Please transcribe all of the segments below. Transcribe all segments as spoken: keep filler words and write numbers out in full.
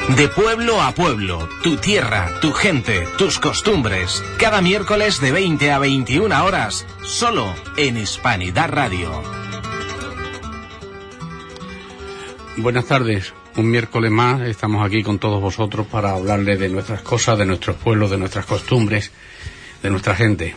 De pueblo a pueblo, tu tierra, tu gente, tus costumbres. Cada miércoles de veinte a veintiuna horas, solo en Hispanidad Radio. Buenas tardes, un miércoles más estamos aquí con todos vosotros para hablarles de nuestras cosas, de nuestros pueblos, de nuestras costumbres, de nuestra gente.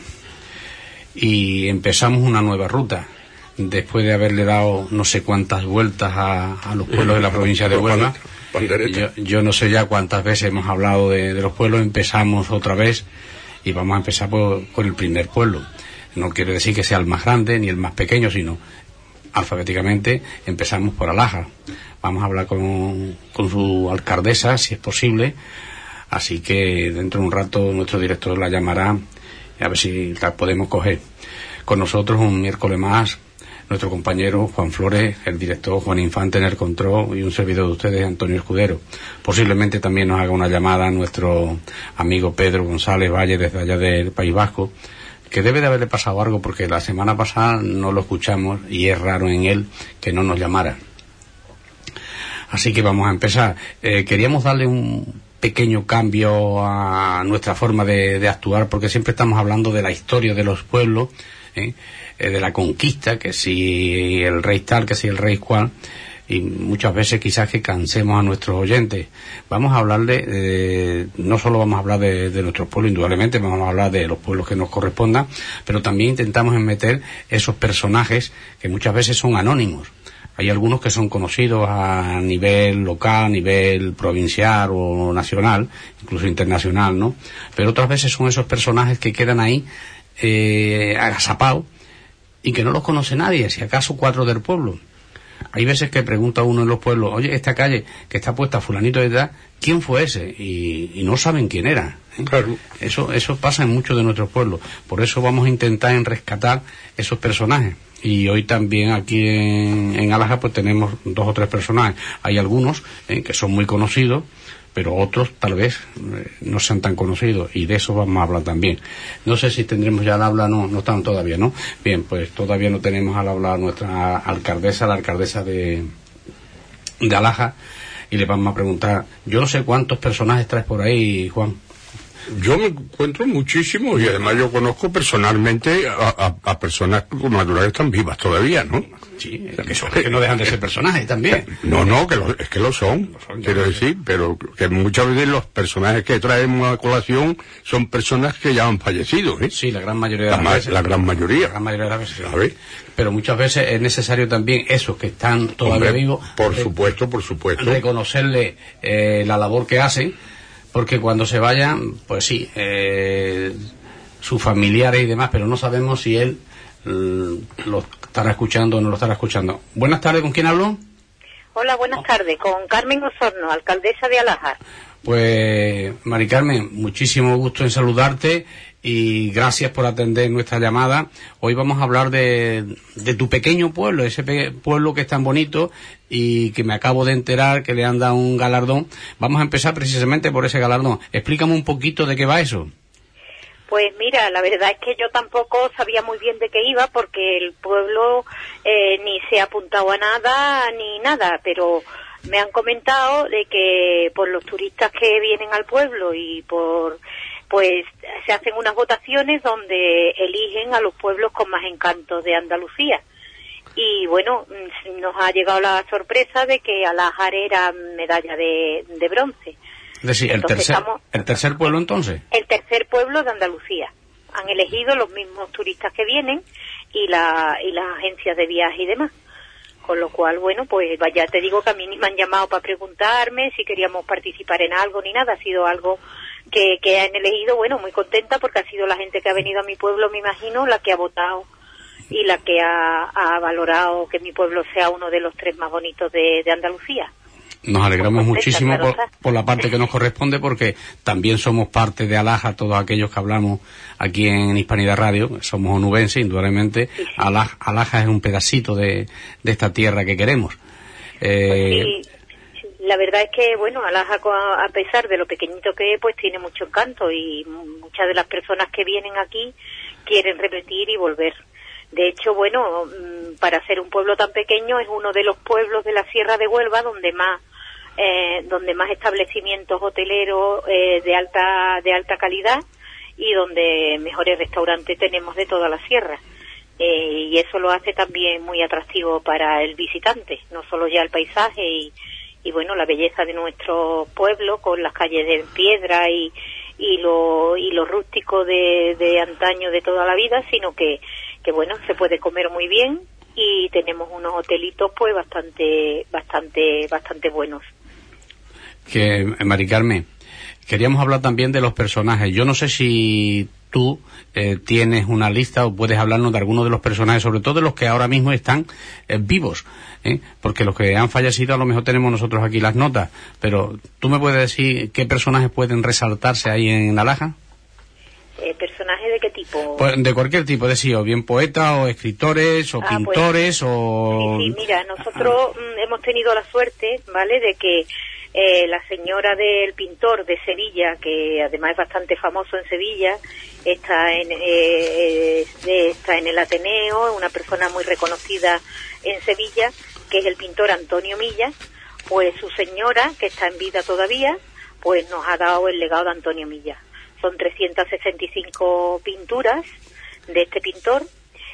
Y empezamos una nueva ruta, después de haberle dado no sé cuántas vueltas a, a los pueblos de la provincia de Huelva. Yo, yo no sé ya cuántas veces hemos hablado de, de los pueblos, empezamos otra vez y vamos a empezar por, por el primer pueblo. No quiere decir que sea el más grande ni el más pequeño, sino alfabéticamente empezamos por Alaja. Vamos a hablar con, con su alcaldesa, si es posible, así que dentro de un rato nuestro director la llamará y a ver si la podemos coger. Con nosotros un miércoles más nuestro compañero Juan Flores, el director Juan Infante en el control y un servidor de ustedes, Antonio Escudero. Posiblemente también nos haga una llamada nuestro amigo Pedro González Valle desde allá del País Vasco, que debe de haberle pasado algo porque la semana pasada no lo escuchamos y es raro en él que no nos llamara. Así que vamos a empezar. Eh, queríamos darle un pequeño cambio a nuestra forma de, de actuar, porque siempre estamos hablando de la historia de los pueblos, ¿eh? Eh, de la conquista, que si el rey tal, que si el rey cual, y muchas veces quizás que cansemos a nuestros oyentes. Vamos a hablarle, eh, no solo vamos a hablar de, de nuestros pueblos, indudablemente, vamos a hablar de los pueblos que nos correspondan, pero también intentamos meter esos personajes que muchas veces son anónimos. Hay algunos que son conocidos a nivel local, a nivel provincial o nacional, incluso internacional, ¿no? Pero otras veces son esos personajes que quedan ahí eh, agazapados y que no los conoce nadie, si acaso cuatro del pueblo. Hay veces que pregunta uno en los pueblos, oye, esta calle que está puesta fulanito de edad, ¿quién fue ese? Y, y no saben quién era, ¿eh? Claro. Eso, eso pasa en muchos de nuestros pueblos. Por eso vamos a intentar en rescatar esos personajes. Y hoy también aquí en, en Alaja pues tenemos dos o tres personajes. Hay algunos eh, que son muy conocidos, pero otros tal vez eh, no sean tan conocidos, y de eso vamos a hablar también. No sé si tendremos ya al habla, no, no están todavía, ¿no? Bien, pues todavía no tenemos al habla a nuestra alcaldesa, la alcaldesa de, de Alaja, y le vamos a preguntar, yo no sé cuántos personajes traes por ahí, Juan. Yo me encuentro muchísimo, y además yo conozco personalmente a, a, a personas con madurez que están vivas todavía, ¿no? Sí, que, son, que no dejan de ser personajes también. No, no, que lo, es que lo son, lo son quiero decir, pero que muchas veces los personajes que traemos a colación son personas que ya han fallecido, ¿eh? Sí, la gran mayoría de las la, veces. La gran mayoría. La gran mayoría de las veces. ¿Sabes? Pero muchas veces es necesario también esos que están todavía Hombre, vivos. Por eh, supuesto, por supuesto. Reconocerle eh, la labor que hacen, porque cuando se vayan, pues sí, eh, sus familiares y demás, pero no sabemos si él eh, lo estará escuchando o no lo estará escuchando. Buenas tardes, ¿con quién hablo? Hola, buenas tardes, con Carmen Osorno, alcaldesa de Alaja. Pues, Mari Carmen, muchísimo gusto en saludarte y gracias por atender nuestra llamada. Hoy vamos a hablar de, de tu pequeño pueblo, ese pe- pueblo que es tan bonito y que me acabo de enterar que le han dado un galardón. Vamos a empezar precisamente por ese galardón. Explícame un poquito de qué va eso. Pues mira, la verdad es que yo tampoco sabía muy bien de qué iba, porque el pueblo eh, ni se ha apuntado a nada ni nada, pero me han comentado de que por los turistas que vienen al pueblo y por pues se hacen unas votaciones donde eligen a los pueblos con más encanto de Andalucía. Y bueno, nos ha llegado la sorpresa de que Alajar era medalla de, de bronce. Es decir, el tercer, estamos, el tercer pueblo entonces. El tercer pueblo de Andalucía. Han elegido los mismos turistas que vienen y, la, y las agencias de viaje y demás. Con lo cual, bueno, pues vaya, te digo que a mí ni me han llamado para preguntarme si queríamos participar en algo ni nada. Ha sido algo que, que han elegido, bueno, muy contenta porque ha sido la gente que ha venido a mi pueblo, me imagino, la que ha votado y la que ha, ha valorado que mi pueblo sea uno de los tres más bonitos de, de Andalucía. Nos alegramos contenta, muchísimo claro, por, por la parte que nos corresponde, porque también somos parte de Alaja, todos aquellos que hablamos aquí en Hispanidad Radio, somos onubenses, indudablemente. Sí, sí. Alaja, Alaja es un pedacito de, de esta tierra que queremos. Eh... Pues sí, la verdad es que, bueno, Alaja, a pesar de lo pequeñito que es, pues tiene mucho encanto y muchas de las personas que vienen aquí quieren repetir y volver. De hecho, bueno, para ser un pueblo tan pequeño es uno de los pueblos de la Sierra de Huelva donde más eh, donde más establecimientos hoteleros eh, de alta de alta calidad y donde mejores restaurantes tenemos de toda la sierra. Eh, y eso lo hace también muy atractivo para el visitante, no solo ya el paisaje y, y bueno, la belleza de nuestro pueblo con las calles de piedra y, y lo y lo rústico de, de antaño de toda la vida, sino que, que bueno, se puede comer muy bien y tenemos unos hotelitos pues bastante bastante bastante buenos. Que Mari Carmen, queríamos hablar también de los personajes. Yo no sé si tú eh, tienes una lista o puedes hablarnos de algunos de los personajes, sobre todo de los que ahora mismo están eh, vivos, ¿eh? Porque los que han fallecido a lo mejor tenemos nosotros aquí las notas, pero ¿tú me puedes decir qué personajes pueden resaltarse ahí en Alhaja? Eh, ¿Personajes de qué tipo? Pues de cualquier tipo, de sí, o bien poetas, o escritores, o ah, pintores, pues, o... Sí, sí, mira, nosotros ah. hemos tenido la suerte, ¿vale?, de que Eh, la señora del pintor de Sevilla, que además es bastante famoso en Sevilla, está en eh, eh, está en el Ateneo, una persona muy reconocida en Sevilla, que es el pintor Antonio Milla. Pues su señora, que está en vida todavía, pues nos ha dado el legado de Antonio Milla. Son trescientas sesenta y cinco pinturas de este pintor.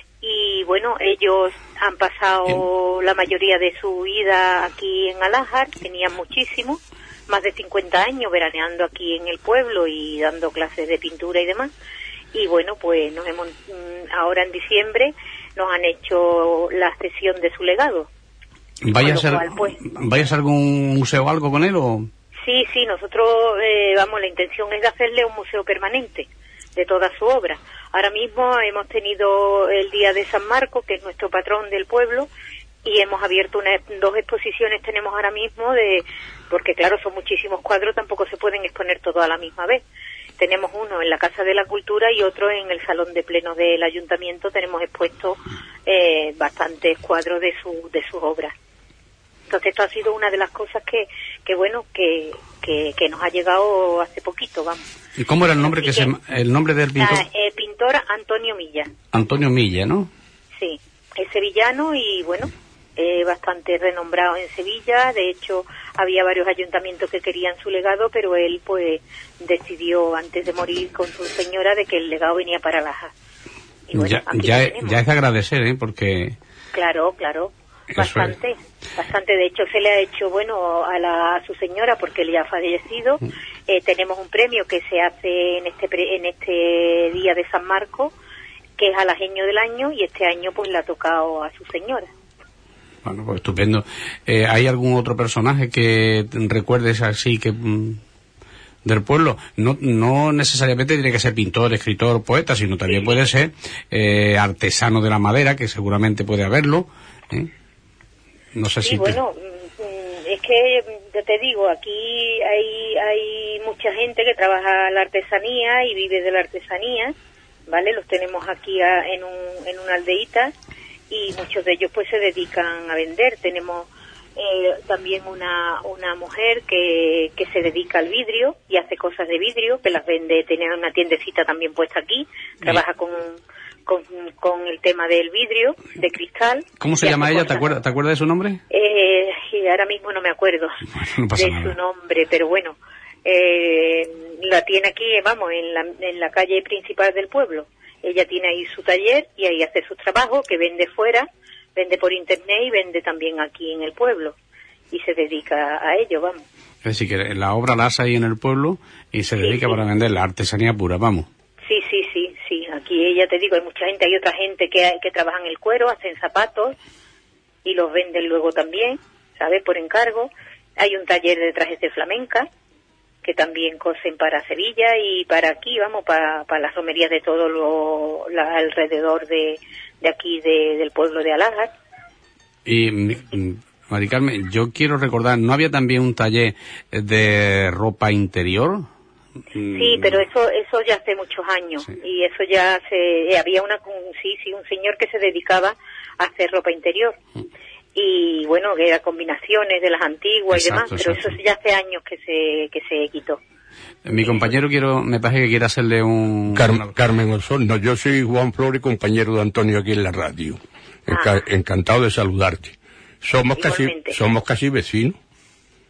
Y bueno, ellos han pasado la mayoría de su vida aquí en Alájar, tenían muchísimo, más de cincuenta años veraneando aquí en el pueblo y dando clases de pintura y demás. Y bueno, pues nos hemos, ahora en diciembre nos han hecho la cesión de su legado. ¿Vaya a ser, cual, pues, ¿vayas a algún museo o algo con él o...? Sí, sí, nosotros, eh, vamos, la intención es de hacerle un museo permanente de toda su obra. Ahora mismo hemos tenido el Día de San Marcos, que es nuestro patrón del pueblo, y hemos abierto una, dos exposiciones tenemos ahora mismo, de porque claro, son muchísimos cuadros, tampoco se pueden exponer todos a la misma vez. Tenemos uno en la Casa de la Cultura y otro en el Salón de Plenos del Ayuntamiento. Tenemos expuestos eh, bastantes cuadros de su de sus obras. Entonces esto ha sido una de las cosas que, que bueno, que, que, que nos ha llegado hace poquito, vamos. ¿Y cómo era el nombre que, que se el nombre del pintor? Ah, el pintor Antonio Milla. Antonio Milla, ¿no? Sí, es sevillano y bueno, eh, bastante renombrado en Sevilla. De hecho, había varios ayuntamientos que querían su legado, pero él pues decidió antes de morir con su señora de que el legado venía para Alhaja. Y bueno, ya, ya, ya es agradecer, ¿eh? Porque... Claro, claro. Bastante, bastante. De hecho, se le ha hecho, bueno, a, la, a su señora, porque él ya ha fallecido. Eh, tenemos un premio que se hace en este pre, en este día de San Marcos, que es alajeño del año, y este año pues le ha tocado a su señora. Bueno, pues estupendo. Eh, ¿Hay algún otro personaje que recuerdes así que mm, del pueblo? No, no necesariamente tiene que ser pintor, escritor, poeta, sino también sí. Puede ser eh, artesano de la madera, que seguramente puede haberlo, ¿eh? No sé sí, si bueno, te... es que ya te digo, aquí hay hay mucha gente que trabaja la artesanía y vive de la artesanía, ¿vale? Los tenemos aquí a, en un en una aldeíta y muchos de ellos pues se dedican a vender. Tenemos eh, también una una mujer que que se dedica al vidrio y hace cosas de vidrio, que las vende, tiene una tiendecita también puesta aquí, trabaja con Con, con el tema del vidrio, de cristal. ¿Cómo se llama ella? ¿Te acuerdas, ¿Te acuerdas de su nombre? Eh, ahora mismo no me acuerdo bueno, no pasa de nada. su nombre, pero bueno, eh, la tiene aquí, vamos, en la, en la calle principal del pueblo. Ella tiene ahí su taller y ahí hace sus trabajos, que vende fuera, vende por internet y vende también aquí en el pueblo. Y se dedica a ello, vamos. Es decir, que la obra la hace ahí en el pueblo y se dedica sí, sí. para vender la artesanía pura, vamos. Sí, sí, sí, sí. Aquí ya te digo, hay mucha gente, hay otra gente que, que trabaja en el cuero, hacen zapatos y los venden luego también, ¿sabes? Por encargo. Hay un taller de trajes de flamenca que también cosen para Sevilla y para aquí, vamos, para, para las romerías de todo lo la, alrededor de, de aquí, de, del pueblo de Alhajar. Y, Mari Carmen, yo quiero recordar, ¿no había también un taller de ropa interior? Sí, pero eso eso ya hace muchos años sí. Y eso ya se había una sí sí un señor que se dedicaba a hacer ropa interior mm. Y bueno, que era combinaciones de las antiguas exacto, y demás, pero exacto. Eso ya hace años que se que se quitó. Mi compañero quiero me parece que quiere hacerle un Car- Carmen Orsón, no, yo soy Juan Flores, compañero de Antonio aquí en la radio. Enca- ah. Encantado de saludarte. Somos Igualmente. casi somos casi vecinos.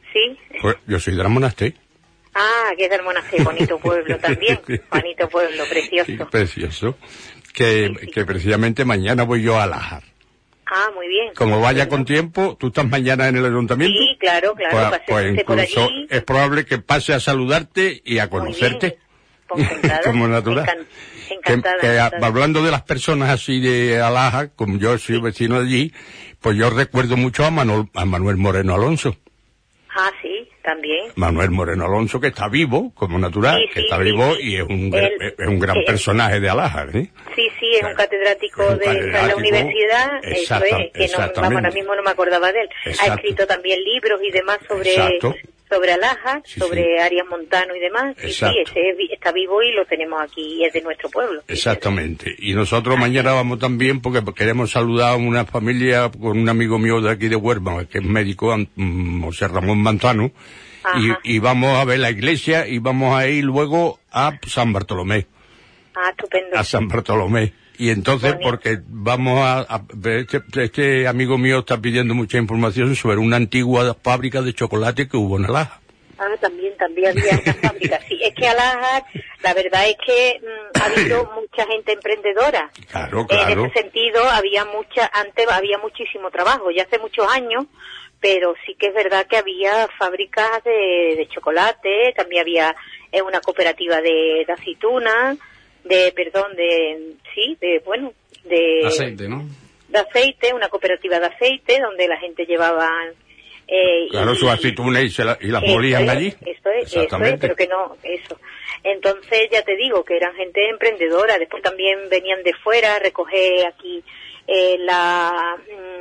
Sí. Pues yo soy de Almonacé. Ah, que es de Almonacé, bonito pueblo también. Bonito pueblo, precioso. Sí, precioso. Que, Sí, sí. que precisamente mañana voy yo a Lájar. Ah, muy bien. Como vaya Bueno. con tiempo, ¿tú estás mañana en el ayuntamiento? Sí, claro, claro. Pues, pues paséate por incluso allí. es probable que pase a saludarte y a Muy conocerte. bien. Pues encantada. Como natural. Encan- Que, encantada, que a- encantada. hablando de las personas así de Alaja, como yo soy vecino de allí, pues yo recuerdo mucho a Manuel, a Manuel Moreno Alonso. Ah, sí, también. Manuel Moreno Alonso, que está vivo, como natural, Sí, que sí, está sí, vivo sí. y es un, gran- Él- es un gran él- personaje de Alaja, ¿eh? Sí, sí, es un catedrático Es un de, de la catedrático, universidad, eso exacta- es, que no, vamos, exactamente. ahora mismo no me acordaba de él. Exacto. Ha escrito también libros y demás sobre Exacto. sobre Alaja, Sí, sobre sí. Arias Montano y demás. Y sí, Exacto. ese es vi- está vivo y lo tenemos aquí y es de nuestro pueblo. Exactamente. Y nosotros mañana vamos también porque queremos saludar a una familia con un amigo mío de aquí de Huelva, que es médico, An- mm, José Ramón Manzano, Ajá. y, y vamos a ver la iglesia y vamos a ir luego a San Bartolomé, Ah, estupendo. a San Bartolomé. Y entonces, Bonito. porque vamos a, a ver, este, este amigo mío está pidiendo mucha información sobre una antigua fábrica de chocolate que hubo en Alaja. Ah, también, también había una fábrica. Sí, es que Alaja, la verdad es que mm, ha habido mucha gente emprendedora. Claro, En claro. ese sentido, había mucha, antes había muchísimo trabajo, ya hace muchos años, pero sí que es verdad que había fábricas de, de chocolate, también había eh, una cooperativa de, de aceituna, de, perdón, de, sí, de, bueno, de... Aceite, ¿no? De aceite, una cooperativa de aceite, donde la gente llevaba... Eh, Claro, y- sus aceitunas y, se la- y las eso molían es, allí. Eso es, eso es, Exactamente. pero que no, eso. Entonces, ya te digo, que eran gente emprendedora. Después también venían de fuera a recoger aquí eh, la,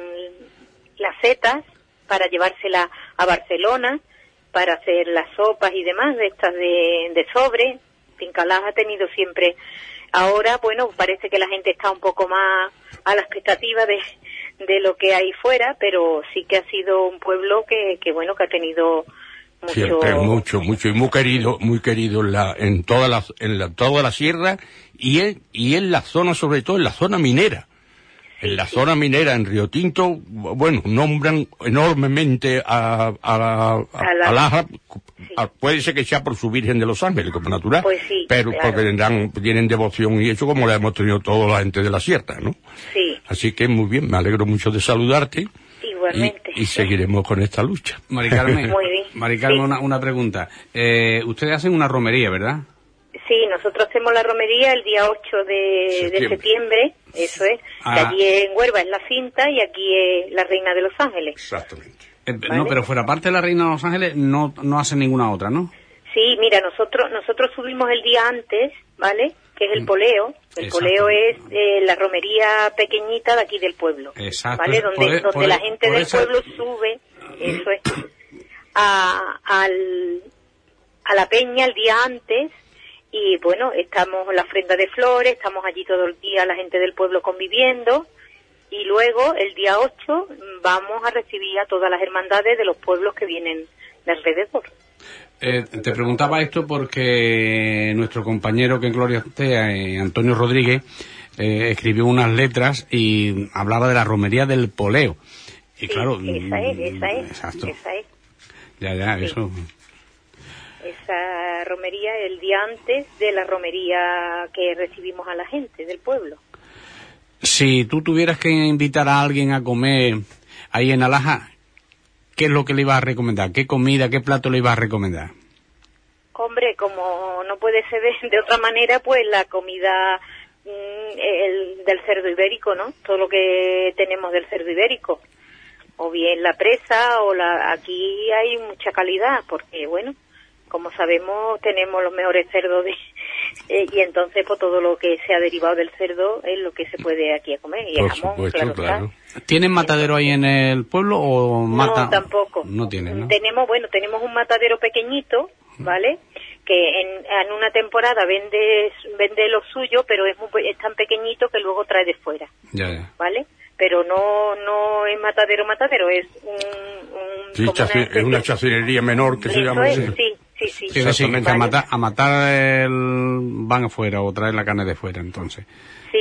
mm, las setas para llevárselas a Barcelona, para hacer las sopas y demás, de estas de, de sobre. Fincalás ha tenido siempre... Ahora, bueno, parece que la gente está un poco más a la expectativa de, de lo que hay fuera, pero sí que ha sido un pueblo que, que bueno, que ha tenido mucho... Siempre mucho, mucho y muy querido, muy querido en la, en toda la, en la, toda la sierra y en, y en la zona, sobre todo en la zona minera. En la zona minera, en Río Tinto, bueno, nombran enormemente a, a, a, A la- a Laja. Sí. A- puede ser que sea por su Virgen de los Ángeles, como natural, Pues sí, pero claro. porque tendrán, tienen devoción y eso como la hemos tenido toda la gente de la sierra, ¿no? Sí, Así que muy bien, me alegro mucho de saludarte igualmente. y, y seguiremos con esta lucha. Mari Carmen, Muy bien. Mari Carmen, Sí. una, una pregunta. Eh, ustedes hacen una romería, ¿verdad? Sí, nosotros hacemos la romería el día ocho de Septiembre. de septiembre, eso es. Ah. Que allí en Huelva es la cinta y aquí es la Reina de los Ángeles. Exactamente. Eh, Vale. No, pero fuera parte de la Reina de Los Ángeles no, no hacen ninguna otra, ¿no? Sí, mira, nosotros nosotros subimos el día antes, ¿vale? Que es el poleo. El Exacto. poleo es eh, la romería pequeñita de aquí del pueblo. Exacto. ¿Vale? Donde, Por e- donde por e- la gente por del esa- pueblo sube, eso es, a, al, a la peña el día antes. Y bueno, estamos en la ofrenda de flores, estamos allí todo el día la gente del pueblo conviviendo. Y luego, el día ocho, vamos a recibir a todas las hermandades de los pueblos que vienen de alrededor. Eh, te preguntaba esto porque nuestro compañero que en Gloria esté, eh, Antonio Rodríguez, eh, escribió unas letras y hablaba de la romería del poleo. Y Sí, claro, esa es, esa es, exacto. esa es. Ya, ya, Sí. eso. Esa romería el día antes de la romería que recibimos a la gente del pueblo. Si tú tuvieras que invitar a alguien a comer ahí en Alaja, ¿qué es lo que le ibas a recomendar? ¿Qué comida, qué plato le ibas a recomendar? Hombre, como no puede ser de, de otra manera, pues la comida mm, el, del cerdo ibérico, ¿no? Todo lo que tenemos del cerdo ibérico. O bien la presa, o la... Aquí hay mucha calidad, porque, bueno, como sabemos, tenemos los mejores cerdos de... eh, y entonces, pues todo lo que se ha derivado del cerdo es lo que se puede aquí a comer. Y el Por jamón, supuesto, claro, claro. está. ¿Tienen matadero ahí en el pueblo o mata? No, tampoco. No tienen, ¿no? Tenemos, bueno, tenemos un matadero pequeñito, ¿vale? Que en, en una temporada vende vende lo suyo, pero es, muy, es tan pequeñito que luego trae de fuera, Ya, ya. ¿vale? Pero no no es matadero, matadero, es un... un Sí, como chaci- especie- es una chacinería menor que se Eso llama es, así. sí, sí, sí. Quiere decir que a Exactamente. matar, a matar el... van afuera o traen la carne de fuera, entonces. Sí, sí,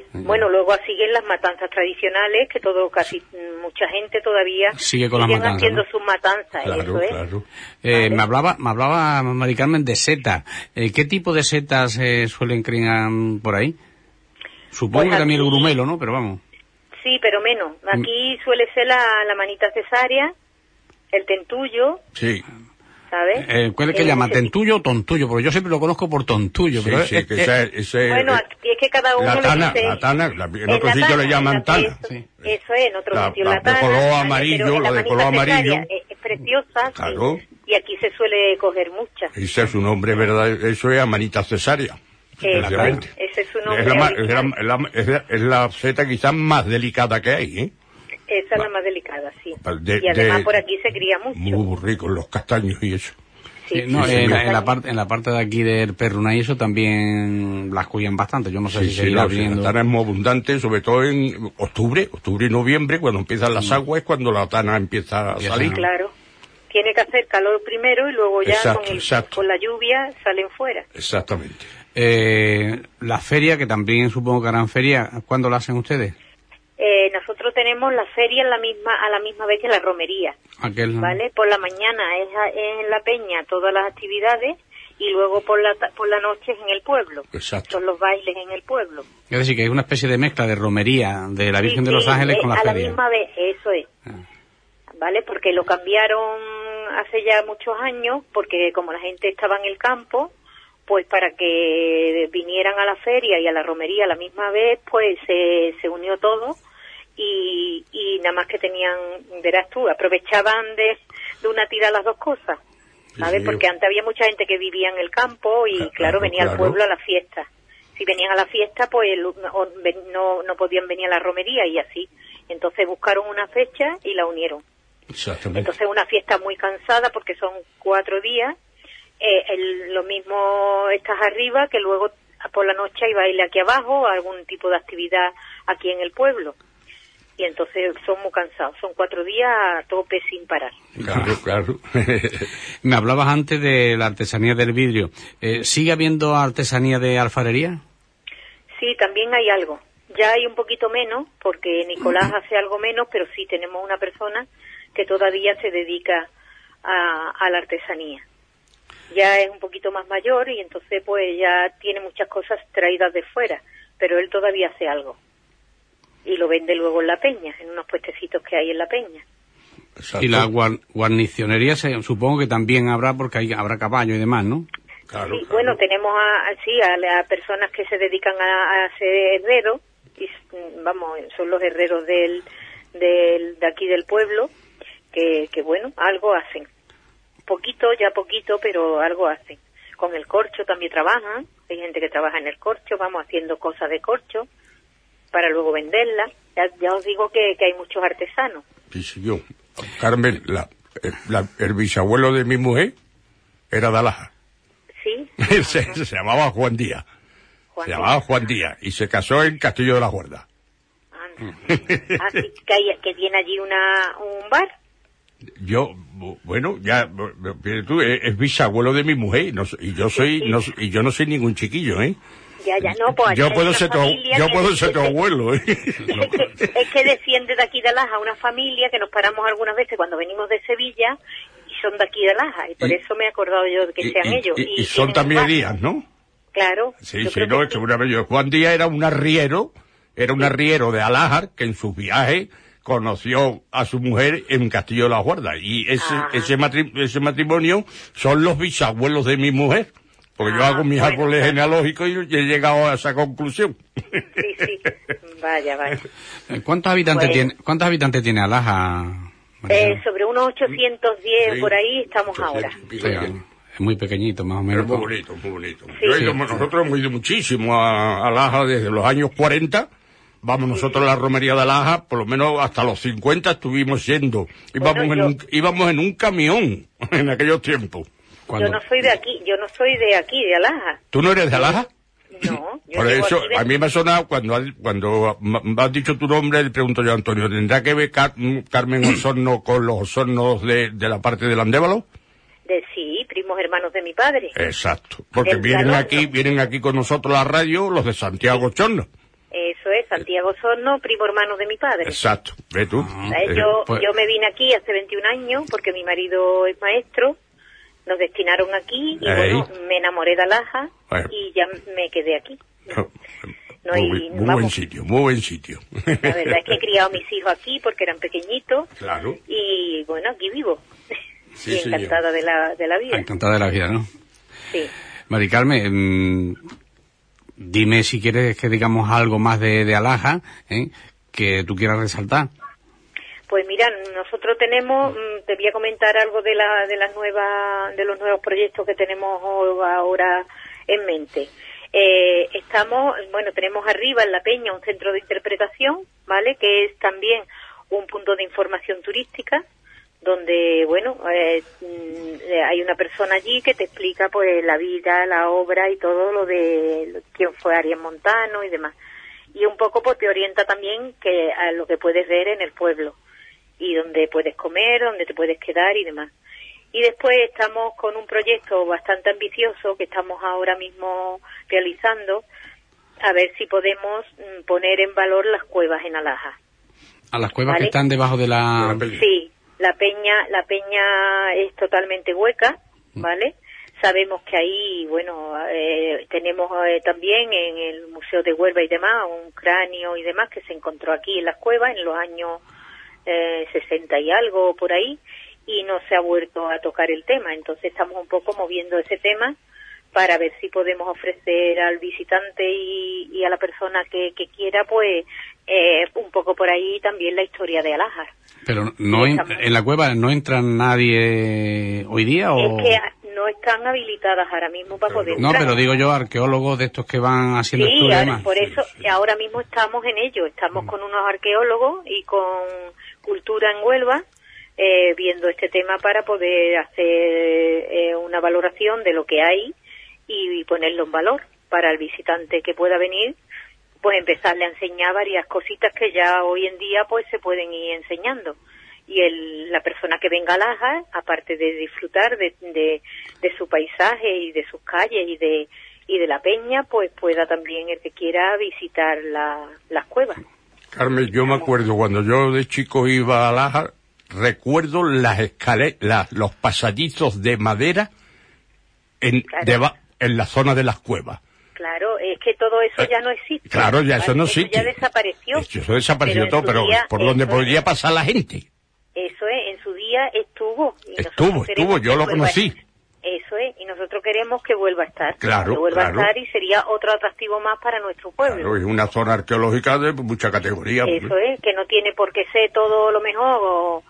Bueno, luego siguen las matanzas tradicionales, que todo, casi mucha gente todavía sigue con las matanzas, haciendo ¿no? sus matanzas, Claro, eso es. claro. Eh, Vale. me hablaba, me hablaba Mari Carmen de setas. Eh, ¿Qué tipo de setas eh, suelen criar por ahí? Supongo Pues que también el aquí- grumelo, ¿no? Pero vamos. Sí, pero menos. Aquí suele ser la, la manita cesárea, el tentullo, Sí, ¿sabes? Eh, ¿Cuál es que Eh, llama? ese- ¿Tentullo o tontullo? Porque yo siempre lo conozco por tontullo. sí, pero sí, es- que es- ese, ese- Bueno, eh, aquí es que cada uno la le tana, dice... la tana, la- en Es otro la sitio tana, le llaman en tana. Eso, Sí. eso es, en otro La- sitio la la de tana. color ¿vale? amarillo, Pero en la de manita color cesárea amarillo. Es, es preciosa, sí, Claro. y aquí se suele coger muchas. Ese es su nombre, ¿verdad? Eso es amanita cesárea. Eso, Precisamente. ese es su nombre Es la, ma- es, original. la, es la- es la- es la seta quizás más delicada que hay, ¿eh? Esa es la más delicada, sí. De- y además de- por aquí se cría mucho. Muy ricos los castaños y eso. Sí, Eh, no, sí, en, sí. la, en la parte en la parte de aquí del Perruna y eso también las cuidan bastante. Yo no sé Sí, si sí, seguirá no, sí, viendo. la tana es muy abundante, sobre todo en octubre, octubre y noviembre, cuando empiezan las aguas, es cuando la tana empieza a Ya salir. está. Claro. Tiene que hacer calor primero y luego ya Exacto, con, el- exacto. con la lluvia salen fuera. Exactamente. Eh, la feria, que también supongo que harán feria, ¿cuándo la hacen ustedes? Eh, nosotros tenemos la feria en la misma, a la misma vez que la romería, Aquel, ¿vale? Por la mañana es, a- es en la peña todas las actividades y luego por la, ta- por la noche es en el pueblo. Exacto. Son los bailes en el pueblo. Es decir, que es una especie de mezcla de romería de la Virgen Sí, de los sí, Ángeles eh, con la a la feria. misma vez, eso es. Ah. ¿Vale? Porque lo cambiaron hace ya muchos años, porque como la gente estaba en el campo, pues para que vinieran a la feria y a la romería a la misma vez, pues se, se unió todo y, y nada más que tenían, verás tú, aprovechaban de, de una tira las dos cosas, ¿sabes? Sí. Porque antes había mucha gente que vivía en el campo y Claro, claro, venía al claro. pueblo a la fiesta. Si venían a la fiesta, pues el- o ven- no, no podían venir a la romería y así. Entonces buscaron una fecha y la unieron. Exactamente. Entonces una fiesta muy cansada porque son cuatro días. Eh, el- lo mismo estás arriba que luego por la noche hay baile aquí abajo, algún tipo de actividad aquí en el pueblo. Y entonces son muy cansados. Son cuatro días a tope sin parar. Claro, claro. Me hablabas antes de la artesanía del vidrio. Eh, ¿Sigue habiendo artesanía de alfarería? Sí, también hay algo. Ya hay un poquito menos, porque Nicolás hace algo menos, pero sí tenemos una persona que todavía se dedica a, a la artesanía. Ya es un poquito más mayor y entonces pues ya tiene muchas cosas traídas de fuera, pero él todavía hace algo. Y lo vende luego en la peña, en unos puestecitos que hay en la peña. Exacto. Y la guar- guarnicionería se- supongo que también habrá, porque hay, habrá caballo y demás, ¿no? Claro, Sí, claro. bueno, tenemos a, a- sí, a, a personas que se dedican a, a ser herreros, y mm, vamos, son los herreros del, del, de aquí del pueblo, que, que bueno, algo hacen. Poquito, ya poquito, pero algo hacen. Con el corcho también trabajan, hay gente que trabaja en el corcho, vamos haciendo cosas de corcho para luego venderlas. Ya, ya os digo que, que hay muchos artesanos. Sí, sí, yo. Carmen, la, eh, la- el bisabuelo de mi mujer era de Alaja. ¿Sí? se, se llamaba Juan Díaz. Juan se llamaba Díaz. Juan Díaz y se casó en Castillo de la Guarda. Anda. Así que, hay, que tiene allí una, un bar. Yo, bu- bueno, ya, bu- bu- fíjate tú, es, es bisabuelo de mi mujer y, no, so- y yo soy, no, so- y yo no soy ningún chiquillo, ¿eh? Ya, ya, no, pues Yo hay puedo una ser tu, familia yo que- puedo ser tu abuelo, ¿eh? Es que, es que desciende de aquí de Laja una familia que nos paramos algunas veces cuando venimos de Sevilla y son de aquí de Laja y por Y- eso me he acordado yo de que Y, sean y- ellos. y- y son tienen también un bar. Díaz, ¿no? Claro. Sí, yo sí, creo no, que es que una vez yo- Juan Díaz era un arriero, era un arriero de Alájar que en sus viajes conoció a su mujer en Castillo de la Guarda y ese, Ajá. ese, matri- ese matrimonio son los bisabuelos de mi mujer. Porque yo Ah, hago mis bueno, árboles claro. genealógicos y he llegado a esa conclusión. Sí, sí. Vaya, vaya. Eh, ¿Cuántos habitantes Bueno. tiene, cuántos habitantes tiene Alaja? Eh, sobre unos ochocientos diez Sí. por ahí estamos ahora. Sí, es muy pequeñito, más o Pero menos. muy bonito, muy bonito. Sí. Yo he ido- Sí. nosotros hemos ido muchísimo a, a Laja desde los años cuarenta. Vamos nosotros a la romería de Laja, por lo menos hasta los cincuenta estuvimos yendo. Íbamos, Bueno, en, yo- un, íbamos en un camión en aquellos tiempos. Cuando- Yo no soy de aquí, yo no soy de aquí, de Alaja. ¿Tú no eres de Laja? No, yo Por vivo eso, aquí de- a mí me ha sonado, cuando, has- cuando me has dicho tu nombre, le pregunto yo a Antonio, ¿tendrá que ver Car- Carmen Osorno con los Osornos de, de la parte del Andévalo? de sí, primos hermanos de mi padre. Exacto. Porque Del vienen Salón, aquí, ¿no? vienen aquí con nosotros a la radio los de Santiago Chorno. Eso es, Santiago Osorno, primo hermano de mi padre. Exacto, ve tú. Eh, Yo, pues- yo me vine aquí hace veintiún años porque mi marido es maestro, nos destinaron aquí y Ey. bueno, me enamoré de Alaja Bueno. y ya me quedé aquí. No hay- muy, muy vamos. buen sitio, muy buen sitio. La verdad es que he criado a mis hijos aquí porque eran pequeñitos Claro. y bueno, aquí vivo. Sí, y señor. encantada de la, de la vida. Encantada de la vida, ¿no? Sí. Mari Carmen, mm, dime si quieres que digamos algo más de, de Alaja, ¿eh? Que tú quieras resaltar. Pues mira, nosotros tenemos, mm, te voy a comentar algo de la, de las nuevas, de los nuevos proyectos que tenemos ahora en mente. Eh, estamos, bueno, tenemos arriba en La Peña un centro de interpretación, ¿vale? Que es también un punto de información turística, donde, bueno, eh, mm, hay una persona allí que te explica, pues, la vida, la obra y todo lo de quién fue Arias Montano y demás. Y un poco, pues, te orienta también que a lo que puedes ver en el pueblo y donde puedes comer, donde te puedes quedar y demás. Y después estamos con un proyecto bastante ambicioso que estamos ahora mismo realizando, a ver si podemos mm, poner en valor las cuevas en Alaja. A las cuevas Vale. que están debajo de la... De la Peña. Sí, la peña, la peña es totalmente hueca, ¿vale? Sabemos que ahí, bueno, eh, tenemos eh, también en el Museo de Huelva y demás un cráneo y demás que se encontró aquí en las cuevas en los años eh, sesenta y algo por ahí, y no se ha vuelto a tocar el tema. Entonces estamos un poco moviendo ese tema para ver si podemos ofrecer al visitante y, y a la persona que, que quiera, pues, eh, un poco por ahí también la historia de Alaja. Pero no en, Estamos- en la cueva no entra nadie hoy día o... Es que no están habilitadas ahora mismo para poder No, entrar. pero digo yo, arqueólogos de estos que van haciendo Sí, estudios y ahora- demás. por eso ahora mismo estamos en ello. Estamos con unos arqueólogos y con Cultura en Huelva eh, viendo este tema para poder hacer eh, una valoración de lo que hay y, y ponerlo en valor para el visitante que pueda venir, pues empezarle a enseñar varias cositas que ya hoy en día pues se pueden ir enseñando. Y el, la persona que venga a Alaja, aparte de disfrutar de, de, de su paisaje y de sus calles y de y de la peña, pues pueda también el que quiera visitar la, las cuevas. Carmen, yo me acuerdo cuando yo de chico iba a Alaja, recuerdo las escaleras, los pasadizos de madera en, Claro. deba- en la zona de las cuevas. Claro, es que todo eso ya no existe. Claro, ya eso ¿vale? no existe. ya desapareció. Eso, eso desapareció en todo, su pero día, por donde eso podría es, pasar la gente. Eso es, en su día estuvo. Y nosotros Estuvo, queremos estuvo, yo que lo vuelva a- conocí. Eso es, y nosotros queremos que vuelva a estar. Claro, que vuelva claro. a estar y sería otro atractivo más para nuestro pueblo. Claro, es una zona arqueológica de mucha categoría. Eso es, que no tiene por qué ser todo lo mejor, o,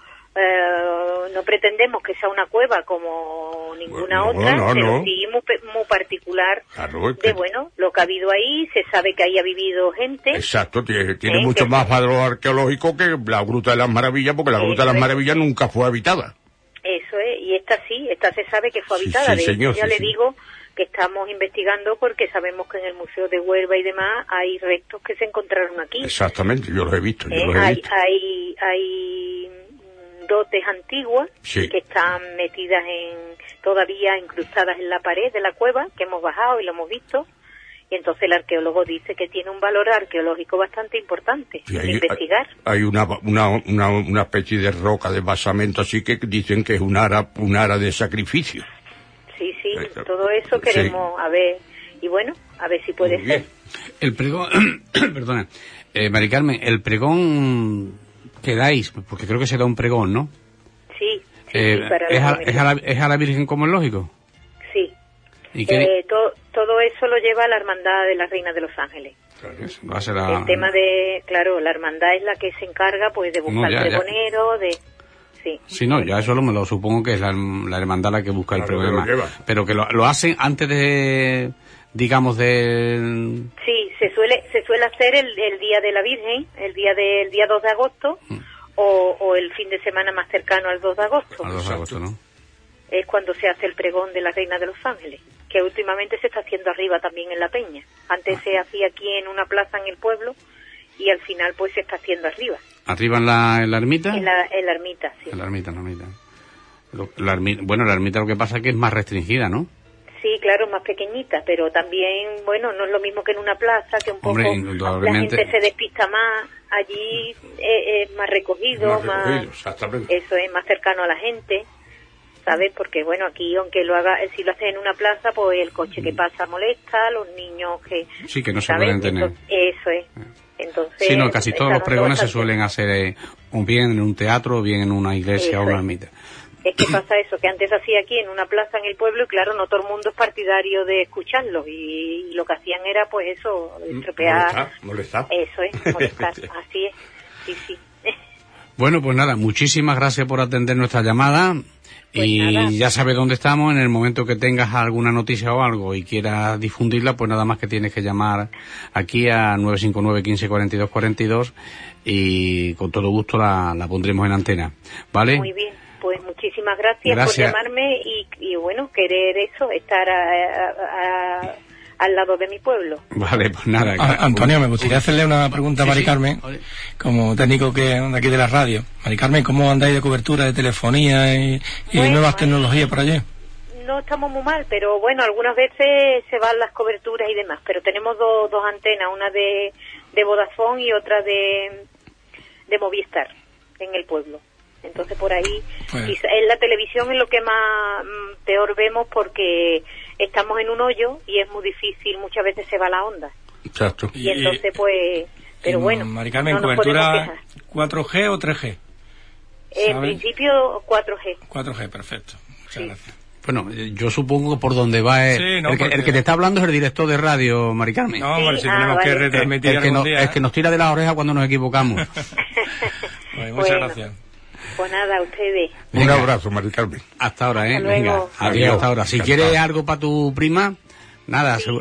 eh, no pretendemos que sea una cueva como ninguna No, otra, no, pero no. sí muy, pe- muy particular Claro, es de, que- bueno, lo que ha habido ahí, se sabe que ahí ha vivido gente. Exacto, tiene, tiene ¿Eh? mucho Que- más valor arqueológico que la Gruta de las Maravillas, porque la Gruta de las Eso es. Maravillas nunca fue habitada. Eso es, y esta sí, esta se sabe que fue Sí, habitada. sí, de hecho, señor, ya sí, le sí. digo que estamos investigando porque sabemos que en el Museo de Huelva y demás hay restos que se encontraron aquí. Exactamente, yo los he visto, yo ¿Eh? los he hay, visto. hay, hay mm, dotes antiguas Sí. que están metidas en, todavía incrustadas en la pared de la cueva, que hemos bajado y lo hemos visto, y entonces el arqueólogo dice que tiene un valor arqueológico bastante importante Sí, de hay, investigar. hay una, una, una, una especie de roca de basamento así que dicen que es un ara, un ara de sacrificio. Sí, sí, Eh, todo eso sí. queremos a ver, y bueno, a ver si puede Muy ser. bien. El pregón, perdona, eh, Mari Carmen, el pregón que dais, porque creo que será un pregón, ¿no? Sí, sí, Eh, sí, para ¿es, la a, romería. es, a la, ¿Es a la Virgen como es lógico? Sí. ¿Y qué? Eh, to- todo eso lo lleva la Hermandad de la Reina de los Ángeles. Va a ser la- El tema de, claro, la hermandad es la que se encarga pues de buscar No, ya, el ya. pregonero, de... Sí, Sí, no, ya eso lo, me lo supongo que es la, la hermandad la que busca el Claro, problema. que lo lleva. Pero que lo, lo hacen antes de, digamos, de... sí, se suele se suele hacer el, el día de la Virgen, el día del día dos de agosto, Mm. o, o el fin de semana más cercano al dos de agosto. A dos de agosto, ¿no? Es cuando se hace el pregón de la Reina de los Ángeles, que últimamente se está haciendo arriba también en la Peña. Antes se hacía aquí en una plaza en el pueblo y al final pues se está haciendo arriba, Arriba en la, en la ermita. en la, en la ermita, sí. En la ermita, en la ermita. Lo- la ermi- bueno, la ermita lo que pasa es que es más restringida, ¿no? Sí, Sí, claro, más pequeñita, pero también, bueno, no es lo mismo que en una plaza, que un poco Hombre, la gente se despista más, allí es, es más recogido, Más recogido, más, exactamente. eso es más cercano a la gente, ¿sabes? Porque, bueno, aquí, aunque lo haga, si lo haces en una plaza, pues el coche que pasa molesta, los niños que... Sí, que no se ¿sabes? pueden tener. Entonces, eso es. Entonces, Sí, no, casi todos está los pregones se bastante- suelen hacer eh, o bien en un teatro o bien en una iglesia Eso o una es. ermita. Es que pasa eso, que antes hacía aquí en una plaza en el pueblo y claro, no todo el mundo es partidario de escucharlo y, y lo que hacían era pues eso, estropear, Molestar, molestar. eso es, molestar, así es, sí, sí. Bueno, pues nada, muchísimas gracias por atender nuestra llamada. Pues y nada. ya sabes dónde estamos. En el momento que tengas alguna noticia o algo y quieras difundirla, pues nada más que tienes que llamar aquí a nueve cinco nueve, quince, cuarenta y dos, cuarenta y dos y con todo gusto la, la pondremos en antena, ¿vale? Muy bien, pues muchísimas gracias, Gracias. por llamarme y, y bueno, querer eso, estar a- a- a- al lado de mi pueblo. Vale, pues nada. A- Antonio, me gustaría hacerle una pregunta a Sí, Mari sí. Carmen, Oye. como técnico que de aquí de la radio. Mari Carmen, ¿cómo andáis de cobertura de telefonía y, y Bueno, nuevas ahí- tecnologías por allí? No estamos muy mal, pero bueno, algunas veces se van las coberturas y demás, pero tenemos dos, dos antenas, una de, de Vodafone y otra de, de Movistar en el pueblo. Entonces por ahí, Pues- quizá- en la televisión es lo que más mm, peor vemos porque estamos en un hoyo y es muy difícil, muchas veces se va la onda. Exacto. Y, entonces pues, pero y, bueno, Mari Carmen, no nos podemos ¿cobertura quejar. cuatro G o tres G? En ¿sabe? principio cuatro G. cuatro G, perfecto. Muchas Sí. gracias. Bueno, eh, yo supongo que por donde va es... Sí, no, el, que, porque- el que te está hablando es el director de radio, Mari Carmen. No, hombre, Sí, si ah, tenemos que vale. retransmitir el, que algún no- día. el que nos tira de las orejas cuando nos equivocamos. Pues muchas Bueno. gracias. Pues nada, a ustedes. Un Venga. abrazo, Mari Carmen. Hasta ahora, ¿eh? Hasta Venga, luego. adiós, Adiós. hasta ahora. Si Encantado. quieres algo para tu prima, nada, Sí. segu-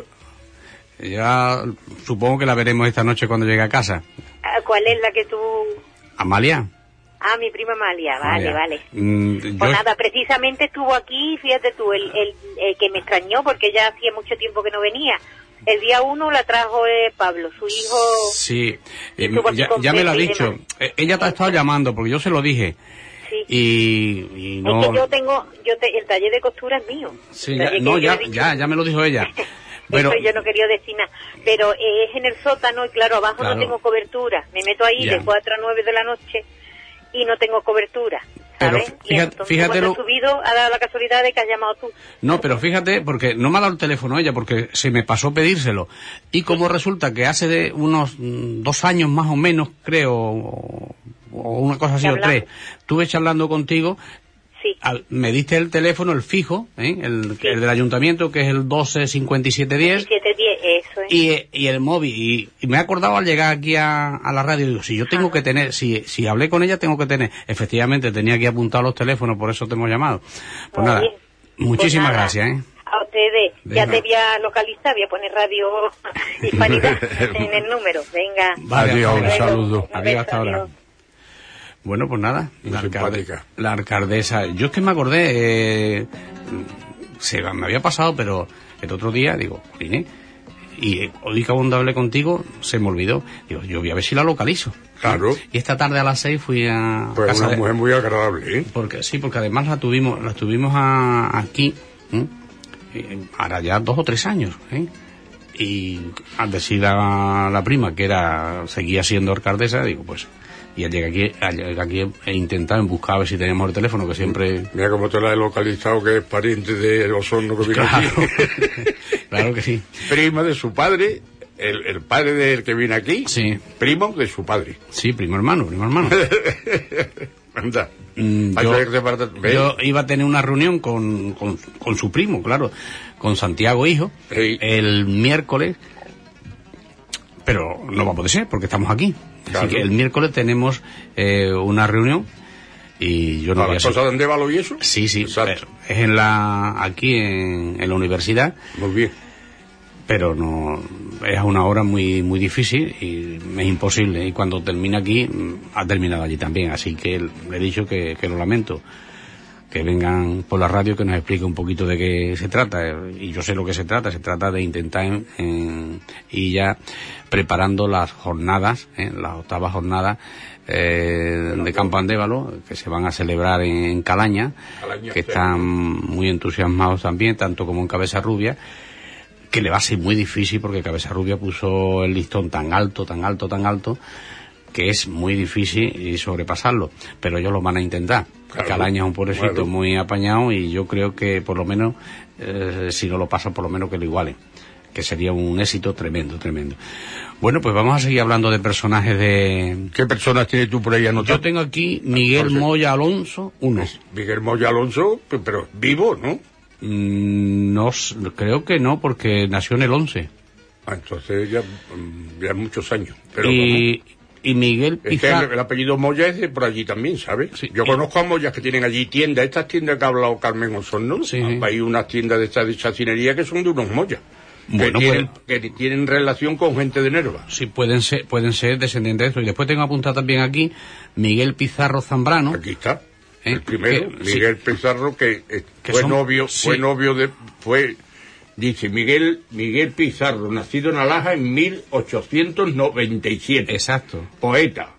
ya supongo que la veremos esta noche cuando llegue a casa. Ah, ¿cuál es la que tú...? Amalia. Ah, mi prima Amalia, vale, Amalia. vale. Mm, yo- Pues nada, precisamente estuvo aquí, fíjate tú, el, el, el que me extrañó porque ya hacía mucho tiempo que no venía. El día uno la trajo eh, Pablo, su hijo. Sí, Y eh, estuvo aquí ya, con ya me lo ha Pepe y dicho. demás. Eh, Ella te ha estado llamando porque yo se lo dije. Sí. Y, y no... Es que yo tengo, yo te- el taller de costura es mío. Sí, El ya- taller que no, yo ya, he dicho. ya, ya me lo dijo ella. Pero, Eso yo no quería decir nada. Pero eh, es en el sótano y claro, abajo Claro. no tengo cobertura. Me meto ahí Ya. de cuatro a nueve de la noche y no tengo cobertura. Pero ¿sabes? Y fíjate- entonces fíjate cuando lo- he subido ha dado la casualidad de que has llamado tú. no, pero fíjate, porque no me ha dado el teléfono ella, porque se me pasó pedírselo. Y como resulta que hace de unos mm, dos años más o menos, creo, o, o una cosa así, ¿Te o tres, hablamos? estuve charlando contigo, Sí. al- me diste el teléfono, el fijo, ¿eh? el, Sí. el del ayuntamiento, que es el doce cincuenta y siete diez, siete diez, eso es. y, y el móvil. Y, y me he acordado al llegar aquí a, a la radio, digo, si yo tengo que tener, si, si hablé con ella, tengo que tener. Efectivamente, tenía aquí apuntado los teléfonos, por eso te hemos llamado. Pues Muy nada, bien. muchísimas Pues nada, gracias, ¿eh? A ustedes. Ya Venga. te voy a localizar, voy a poner Radio Hispanidad en el número. Venga. Vale, Adiós, hasta un ahora. saludo. Un Adiós, beso, hasta ahora. adiós. Bueno, pues nada, Muy la, alcalde- simpática. la alcaldesa. Yo es que me acordé, eh, se me había pasado, pero el otro día, digo, Jolín, y eh, hoy que cuando hablé contigo, se me olvidó. Digo, yo voy a ver si la localizo. Claro. Y esta tarde a las seis fui a Pues casa una de- mujer muy agradable, ¿eh? porque sí, porque además la tuvimos, la tuvimos a- aquí, ¿eh? Eh, ahora ya dos o tres años, ¿eh? Y al decir a la prima que era, seguía siendo alcaldesa, digo, pues, y al llegar aquí, al llegar aquí he intentado en buscar a ver si teníamos el teléfono, que siempre... Mira cómo te la he localizado, que es pariente de Osorno que viene Claro, aquí. claro que sí. Prima de su padre, el, el padre del que viene aquí, Sí, primo de su padre. sí, primo hermano, primo hermano. Anda. Mm, Hay yo, que repartir- ¿ves? yo iba a tener una reunión con, con, con su primo, claro, con Santiago Hijo, Sí. el miércoles, pero no va a poder ser porque estamos aquí. Claro. Así que el miércoles tenemos eh, una reunión y yo no ¿A voy a las ser. cosas de Andévalo y eso? Sí, sí, Exacto. eh, es en la aquí en, en la universidad, Muy bien. pero no es una hora muy muy difícil y me es imposible, y cuando termina aquí mm, ha terminado allí también, así que le he dicho que, que lo lamento. que vengan por la radio, que nos explique un poquito de qué se trata. Y yo sé lo que se trata, se trata de intentar en, en, y ya preparando las jornadas, ¿eh? las octavas jornadas eh, de Campo Andévalo, que se van a celebrar en, en Calaña, Calaña, que están muy entusiasmados también, tanto como en Cabeza Rubia, que le va a ser muy difícil porque Cabeza Rubia puso el listón tan alto, tan alto, tan alto, que es muy difícil sobrepasarlo, pero ellos lo van a intentar. Claro. Calaña es un pueblecito bueno. muy apañado y yo creo que por lo menos, eh, si no lo pasan, por lo menos que lo igualen, que sería un éxito tremendo, tremendo. Bueno, pues vamos a seguir hablando de personajes de... ¿Qué personas tienes tú por ahí anotadas? Yo tengo aquí Miguel Entonces, Moya Alonso, uno. Miguel Moya Alonso, pero vivo, ¿no? Mm, no, creo que no, porque nació en el once. Ah, entonces ya, ya muchos años. Pero y... Vamos. Y Miguel Pizarro... Es que el, el apellido Moya es de por allí también, ¿sabes? Sí. Yo conozco a Moyas que tienen allí tiendas, estas tiendas que ha hablado Carmen Osorno, sí. Hay unas tiendas de estas de chacinería que son de unos Moyas, bueno, que, tienen, pues, que tienen relación con gente de Nerva. Sí, pueden ser, pueden ser descendientes de eso. Y después tengo apuntado también aquí Miguel Pizarro Zambrano. Aquí está, ¿eh? El primero, que, Miguel sí. Pizarro, que, eh, que fue son, novio, sí. fue novio de... fue Dice Miguel Miguel Pizarro, nacido en Alaja en mil ochocientos noventa y siete. Exacto. Poeta,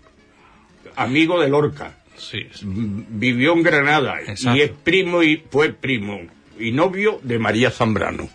amigo de Lorca. Sí, sí. Vivió en Granada. Exacto. Y es primo y fue primo y novio de María Zambrano.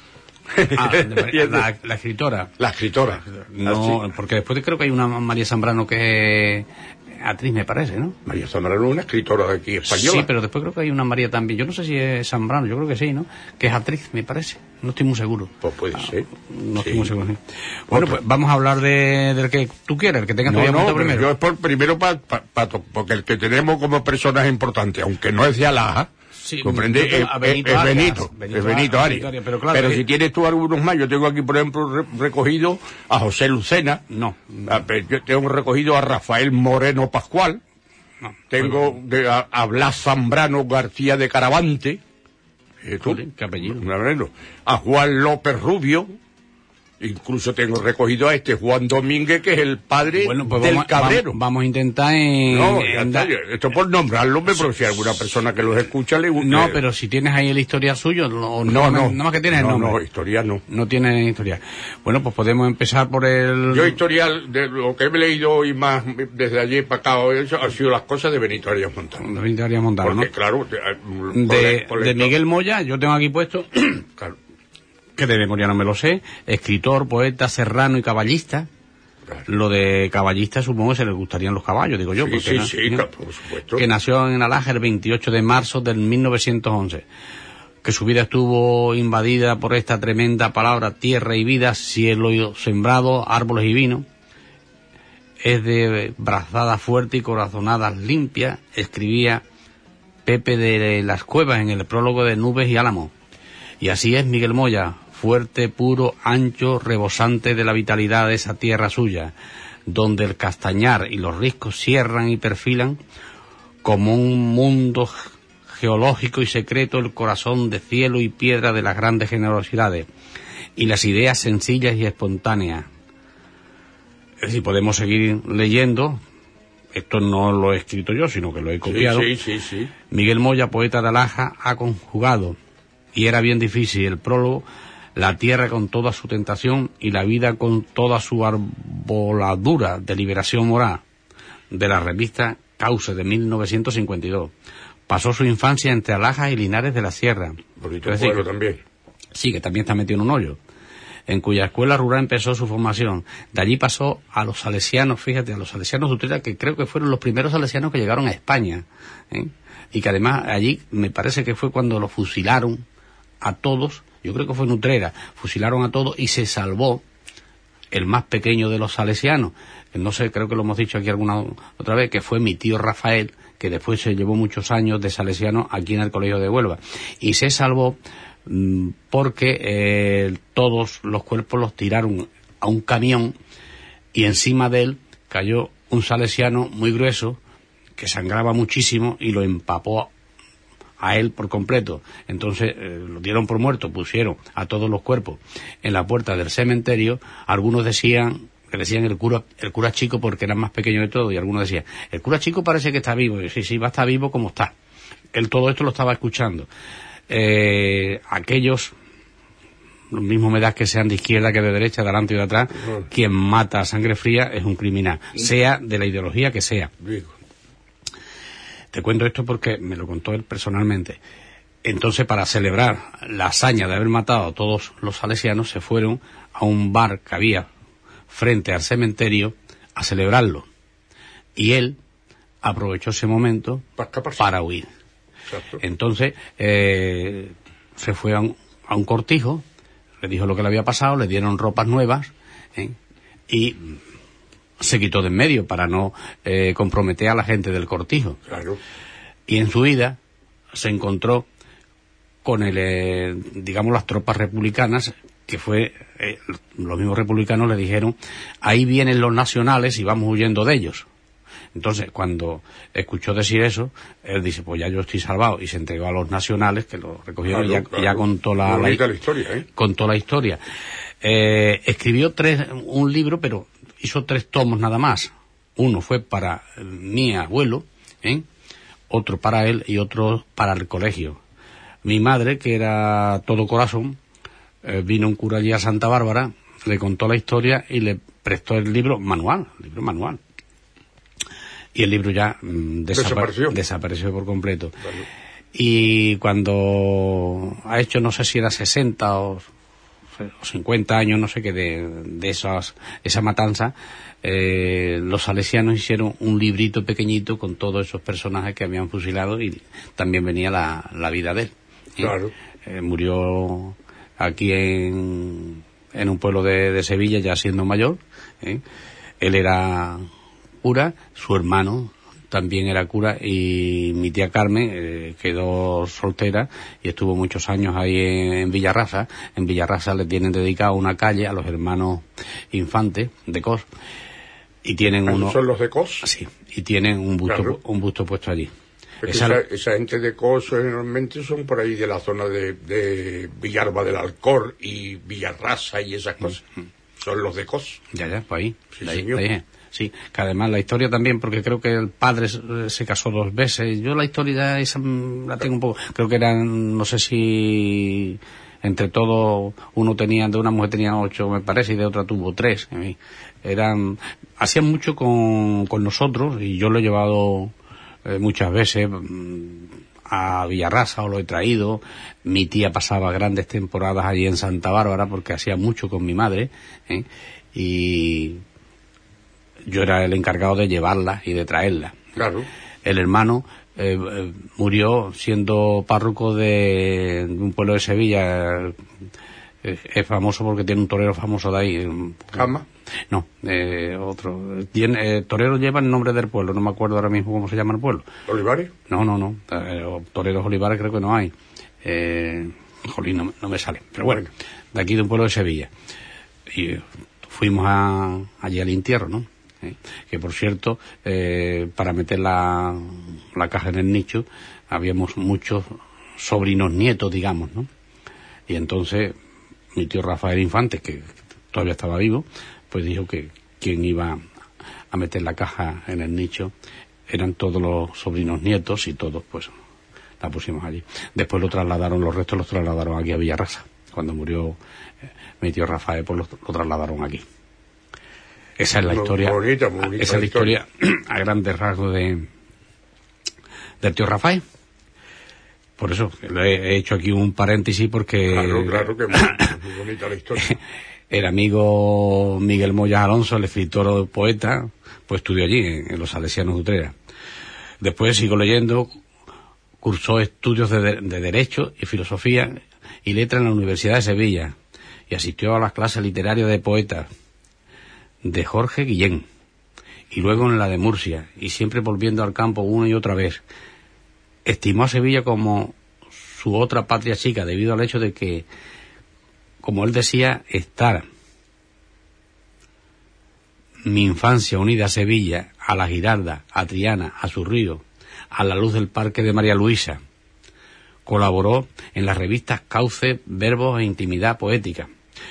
Ah, de María, la, la escritora. La escritora. No, así. Porque después creo que hay una María Zambrano que es actriz, me parece, ¿no? María Zambrano es una escritora de aquí española. Sí, pero después creo que hay una María también. Yo no sé si es Zambrano, yo creo que sí, ¿no? Que es actriz, me parece. No estoy muy seguro. Pues puede ah, ser. No sí. estoy muy seguro. Sí. Bueno, pues vamos a hablar de, del que tú quieras, el que tengas no, tu no, primero. Yo es por primero pa, pa, pa, porque el que tenemos como personaje importante, aunque no es de Alaja, sí, ¿comprende? Es, Benito, es, Benito, Benito, es Benito Arias. Arias. Pero, claro, pero que... si tienes tú algunos más, yo tengo aquí, por ejemplo, re, recogido a José Lucena. No. A, yo tengo recogido a Rafael Moreno Pascual. No, tengo bueno. de, a, a Blas Zambrano García de Caravante. ¿Eh, tú? ¿Qué apellido? A Juan López Rubio. Incluso tengo recogido a este Juan Domínguez, que es el padre bueno, pues del vamos, Cabrero. Vamos, vamos a intentar en... No, en está, esto por nombrarlo, pero si alguna persona que los escucha le gusta... No, pero si tienes ahí el historial suyo... No, no, no. Nada más que tienes no, el nombre. No, historial no. No tiene historial. Bueno, pues podemos empezar por el... Yo historial, de lo que he leído hoy más desde ayer para acá, eso, han sido las cosas de Benito Arias Montano. De Benito Arias Montano, Porque, ¿no? claro... De, por el, por el de Miguel Moya, yo tengo aquí puesto... Claro. Que de memoria no me lo sé, escritor, poeta, serrano y caballista. Claro. Lo de caballista supongo que se les gustarían los caballos, digo yo. Sí, porque sí, na, sí, ¿no? claro, por supuesto. Que nació en Alaja el veintiocho de marzo del mil novecientos once. Que su vida estuvo invadida por esta tremenda palabra, tierra y vida, cielo sembrado, árboles y vino. Es de brazadas fuertes y corazonadas limpias, escribía Pepe de las Cuevas en el prólogo de Nubes y Álamos. Y así es Miguel Moya, fuerte, puro, ancho, rebosante de la vitalidad de esa tierra suya, donde el castañar y los riscos cierran y perfilan como un mundo geológico y secreto el corazón de cielo y piedra de las grandes generosidades y las ideas sencillas y espontáneas. Es decir, podemos seguir leyendo. Esto no lo he escrito yo, sino que lo he copiado. Sí, sí, sí, sí. Miguel Moya, poeta de Alaja, ha conjugado, y era bien difícil, el prólogo, la tierra con toda su tentación y la vida con toda su arboladura de liberación moral, de la revista Cauce de mil novecientos cincuenta y dos. Pasó su infancia entre Alaja y Linares de la Sierra. Bonito pueblo también. Sí, que también está metido en un hoyo. En cuya escuela rural empezó su formación. De allí pasó a los salesianos, fíjate, a los salesianos de Utrera, que creo que fueron los primeros salesianos que llegaron a España, ¿eh? Y que además allí me parece que fue cuando los fusilaron a todos, yo creo que fue en Utrera, fusilaron a todos y se salvó el más pequeño de los salesianos, que no sé, creo que lo hemos dicho aquí alguna otra vez, que fue mi tío Rafael, que después se llevó muchos años de salesiano aquí en el Colegio de Huelva, y se salvó mmm, porque eh, todos los cuerpos los tiraron a un camión y encima de él cayó un salesiano muy grueso que sangraba muchísimo y lo empapó a él por completo. Entonces eh, lo dieron por muerto, pusieron a todos los cuerpos en la puerta del cementerio. Algunos decían que decían el cura el cura chico porque era más pequeño de todo, y algunos decían el cura chico parece que está vivo. Y sí, sí, va a estar vivo como está. él todo esto lo estaba escuchando. Eh, aquellos, lo mismo me da que sean de izquierda que de derecha, de adelante y de atrás, uh-huh. quien mata a sangre fría es un criminal, sea de la ideología que sea. Digo. Te cuento esto porque me lo contó él personalmente. Entonces, para celebrar la hazaña de haber matado a todos los salesianos, se fueron a un bar que había frente al cementerio a celebrarlo. Y él aprovechó ese momento para huir. Exacto. Entonces, eh, se fue a un, a un cortijo, le dijo lo que le había pasado, le dieron ropas nuevas, ¿eh? y se quitó de en medio para no eh, comprometer a la gente del cortijo. Claro. Y en su ida se encontró con el, eh, digamos, las tropas republicanas, que fue, eh, los mismos republicanos le dijeron, ahí vienen los nacionales y vamos huyendo de ellos. Entonces, cuando escuchó decir eso, él dice, pues ya yo estoy salvado, y se entregó a los nacionales, que lo recogieron, claro, y ya, claro. ya contó la, la, la historia, ¿eh? contó la historia. Eh, escribió tres, un libro, pero hizo tres tomos nada más. Uno fue para mi abuelo, ¿eh? otro para él y otro para el colegio. Mi madre, que era todo corazón, eh, vino un cura allí a Santa Bárbara, le contó la historia y le prestó el libro manual, el libro manual. Y el libro ya mmm, desapare- desapareció. desapareció por completo. Vale. Y cuando ha hecho, no sé si era sesenta o, o cincuenta años, no sé qué, de, de esas, esa matanza, eh, los salesianos hicieron un librito pequeñito con todos esos personajes que habían fusilado, y también venía la, la vida de él. ¿eh? Claro. Eh, murió aquí en, en un pueblo de, de Sevilla, ya siendo mayor. ¿eh? Él era cura, su hermano también era cura, y mi tía Carmen eh, quedó soltera y estuvo muchos años ahí en, en Villarrasa. En Villarrasa le tienen dedicado una calle a los hermanos Infantes de Cos, y tienen uno... ¿Son los de Cos? Sí, y tienen un busto, claro. un busto puesto allí. Esa, esa, esa gente de Cos generalmente son por ahí de la zona de, de Villalba del Alcor y Villarrasa y esas cosas. Mm. Son los de Cos. Ya, ya, pues ahí. Sí, ahí, señor. ahí. Sí, que además la historia también, porque creo que el padre se casó dos veces. Yo la historia esa la tengo un poco... Creo que eran, no sé si... Entre todos, uno tenía, de una mujer tenía ocho, me parece, y de otra tuvo tres. Eran... Hacían mucho con, con nosotros, y yo lo he llevado eh, muchas veces a Villarrasa, o lo he traído. Mi tía pasaba grandes temporadas allí en Santa Bárbara, porque hacía mucho con mi madre, ¿eh? Y... yo era el encargado de llevarla y de traerla. Claro. El hermano eh, eh, murió siendo párroco de, de un pueblo de Sevilla. Eh, es famoso porque tiene un torero famoso de ahí. ¿Jama? No, eh, otro. Tiene, eh, torero lleva el nombre del pueblo, no me acuerdo ahora mismo cómo se llama el pueblo. ¿Olivares? No, no, no. Eh, toreros Olivares creo que no hay. Eh, jolín, no, no me sale. Pero bueno, bueno, de aquí de un pueblo de Sevilla. Y fuimos a, allí al entierro, ¿no? ¿Eh? Que por cierto, eh, para meter la, la caja en el nicho, habíamos muchos sobrinos nietos, digamos, ¿no? Y entonces mi tío Rafael Infante, que todavía estaba vivo, pues dijo que quien iba a meter la caja en el nicho eran todos los sobrinos nietos, y todos pues la pusimos allí. Después lo trasladaron, los restos los trasladaron aquí a Villarrasa. Cuando murió eh, mi tío Rafael, pues lo, lo trasladaron aquí. Esa es la muy historia, bonita, muy bonita esa es la historia, historia a grandes rasgos de del tío Rafael. Por eso le he hecho aquí un paréntesis, porque claro, claro que muy, muy bonita la historia. El amigo Miguel Moya Alonso, el escritor o poeta, pues estudió allí en, en los Salesianos de Utrera. Después sigo leyendo, cursó estudios de, de, de Derecho y Filosofía y Letras en la Universidad de Sevilla, y asistió a las clases literarias de poetas de Jorge Guillén, y luego en la de Murcia, y siempre volviendo al campo una y otra vez. Estimó a Sevilla como su otra patria chica, debido al hecho de que, como él decía, estar mi infancia unida a Sevilla, a la Giralda, a Triana, a su río, a la luz del parque de María Luisa. Colaboró en las revistas Cauce, Verbos e Intimidad Poética.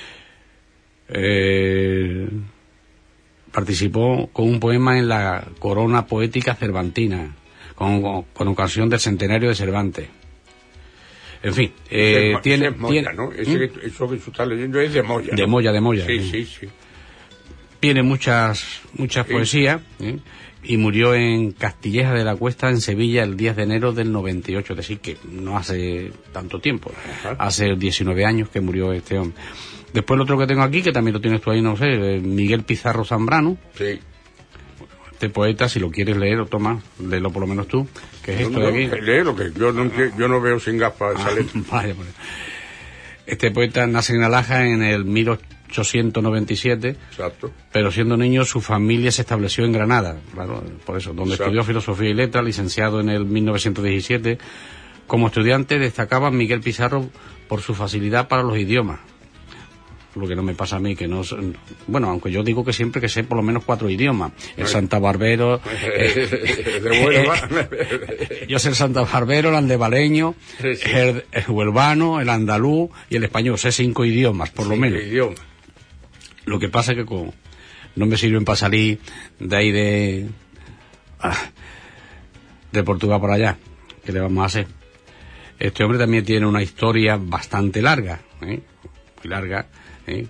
Eh... Participó con un poema en la Corona Poética Cervantina, con, con ocasión del centenario de Cervantes. En fin, eh, es, tiene... es Moya, tiene ¿no? Ese, ¿Mm? Eso que tú estás leyendo es de Moya, De ¿no? Moya, de Moya. Sí, ¿eh? sí, sí. Tiene muchas, muchas sí. poesías, ¿eh? Y murió en Castilleja de la Cuesta, en Sevilla, el diez de enero del noventa y ocho, es decir, que no hace tanto tiempo. Ajá. Hace diecinueve años que murió este hombre. Después el otro que tengo aquí, que también lo tienes tú ahí, no sé, Miguel Pizarro Zambrano. Sí. Este poeta, si lo quieres leer, o toma, léelo por lo menos tú, que es no, esto no, de aquí. Léelo, que yo no, yo no veo sin gafas esa letra. Vale, pues. Este poeta nace en Alaja en el mil ochocientos noventa y siete. Exacto. Pero siendo niño su familia se estableció en Granada, claro, por eso, donde Exacto. estudió filosofía y letras, licenciado en el mil novecientos diecisiete. Como estudiante destacaba Miguel Pizarro por su facilidad para los idiomas. Lo que no me pasa a mí, que no... Bueno, aunque yo digo que siempre que sé por lo menos cuatro idiomas. El Santa Barbero... eh, yo sé el Santa Barbero, el andevaleño, sí, sí. el, el huelvano, el andaluz y el español. Sé cinco idiomas, por lo menos. Idiomas. Lo que pasa es que con, no me sirven para salir de ahí de... Ah, de Portugal para allá. ¿Qué le vamos a hacer? Este hombre también tiene una historia bastante larga, ¿eh? Muy larga. ¿Eh?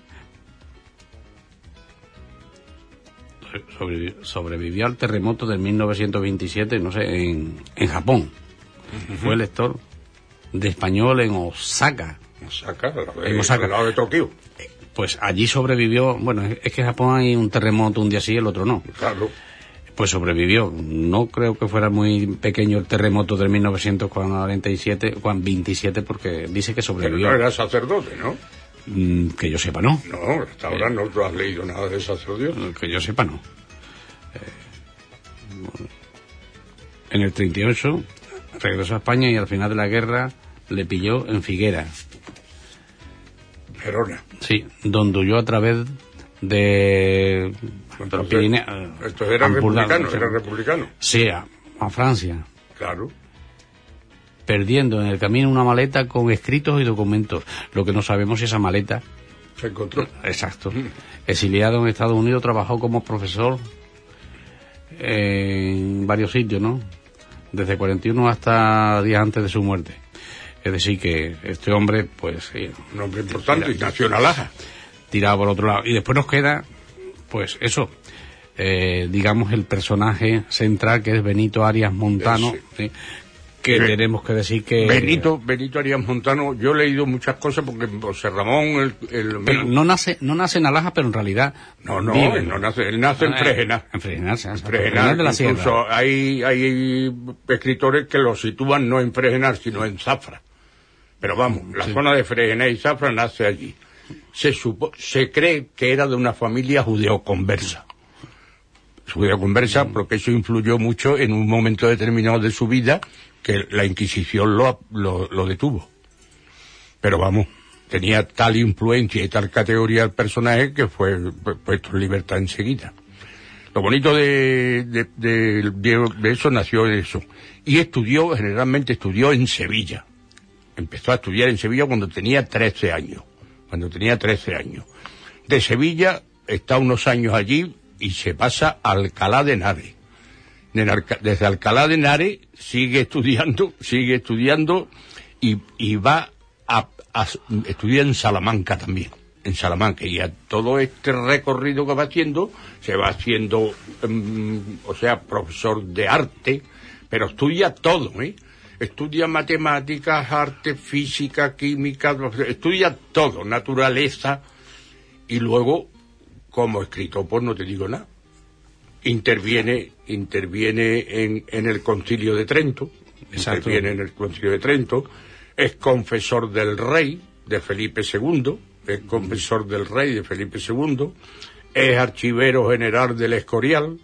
Sobrevivió, sobrevivió al terremoto del mil novecientos veintisiete, no sé, en, en Japón. Uh-huh. Fue lector de español en Osaka. Osaka, de, en Osaka, al lado de Tokio. Pues allí sobrevivió. Bueno, es que en Japón hay un terremoto un día sí y el otro no. Claro. Pues sobrevivió. No creo que fuera muy pequeño el terremoto del mil novecientos cuarenta y siete, veintisiete, porque dice que sobrevivió. Pero no era sacerdote, ¿no? Mm, que yo sepa, no. No, hasta ahora eh, no tú has leído nada de sacerdote. Que yo sepa, no. Eh, en el treinta y ocho regresó a España y al final de la guerra le pilló en Figuera. Gerona. Sí, donde huyó a través de... Entonces, Pirinea, esto era Ampurdán, republicano, era republicano. Sí, a, a Francia. Claro. Perdiendo en el camino una maleta con escritos y documentos. Lo que no sabemos si esa maleta... Se encontró. Exacto. Mm. Exiliado en Estados Unidos, trabajó como profesor en varios sitios, ¿no? Desde cuarenta y uno hasta días antes de su muerte. Es decir, que este hombre, pues... Sí, un hombre importante, y nació en Alaja. Tirado por otro lado. Y después nos queda, pues eso, eh, digamos el personaje central, que es Benito Arias Montano, ¿sí? Que Be- tenemos que decir que... Benito, Benito Arias Montano, yo he leído muchas cosas porque José Ramón... El, el pero no nace no nace en Alaja, pero en realidad... No, no, él no nace, él nace en Fregenal. En Fregenal, en Fregenal de la Sierra. Incluso hay, hay escritores que lo sitúan no en Fregenal, sino en Zafra. Pero vamos, la sí. zona de Fregenal y Zafra nace allí. Se supo, se cree que era de una familia judeoconversa. Judeoconversa porque eso influyó mucho en un momento determinado de su vida, que la Inquisición lo, lo, lo detuvo. Pero vamos, tenía tal influencia y tal categoría el personaje que fue puesto en libertad enseguida. Lo bonito de, de, de, de, de eso nació de eso. Y estudió, generalmente estudió en Sevilla. Empezó a estudiar en Sevilla cuando tenía trece años. Cuando tenía trece años. De Sevilla está unos años allí y se pasa a Alcalá de Henares. Desde Alcalá de Henares sigue estudiando, sigue estudiando y, y va a, a estudiar en Salamanca también, en Salamanca. Y a todo este recorrido que va haciendo, se va haciendo, um, o sea, profesor de arte, pero estudia todo, ¿eh? Estudia matemáticas, arte, física, química, estudia todo, naturaleza, y luego, como escritor, pues no te digo nada. Interviene, interviene en, en el Concilio de Trento, Exacto. interviene en el Concilio de Trento, es confesor del rey de Felipe segundo, es confesor del rey de Felipe segundo, es archivero general del Escorial,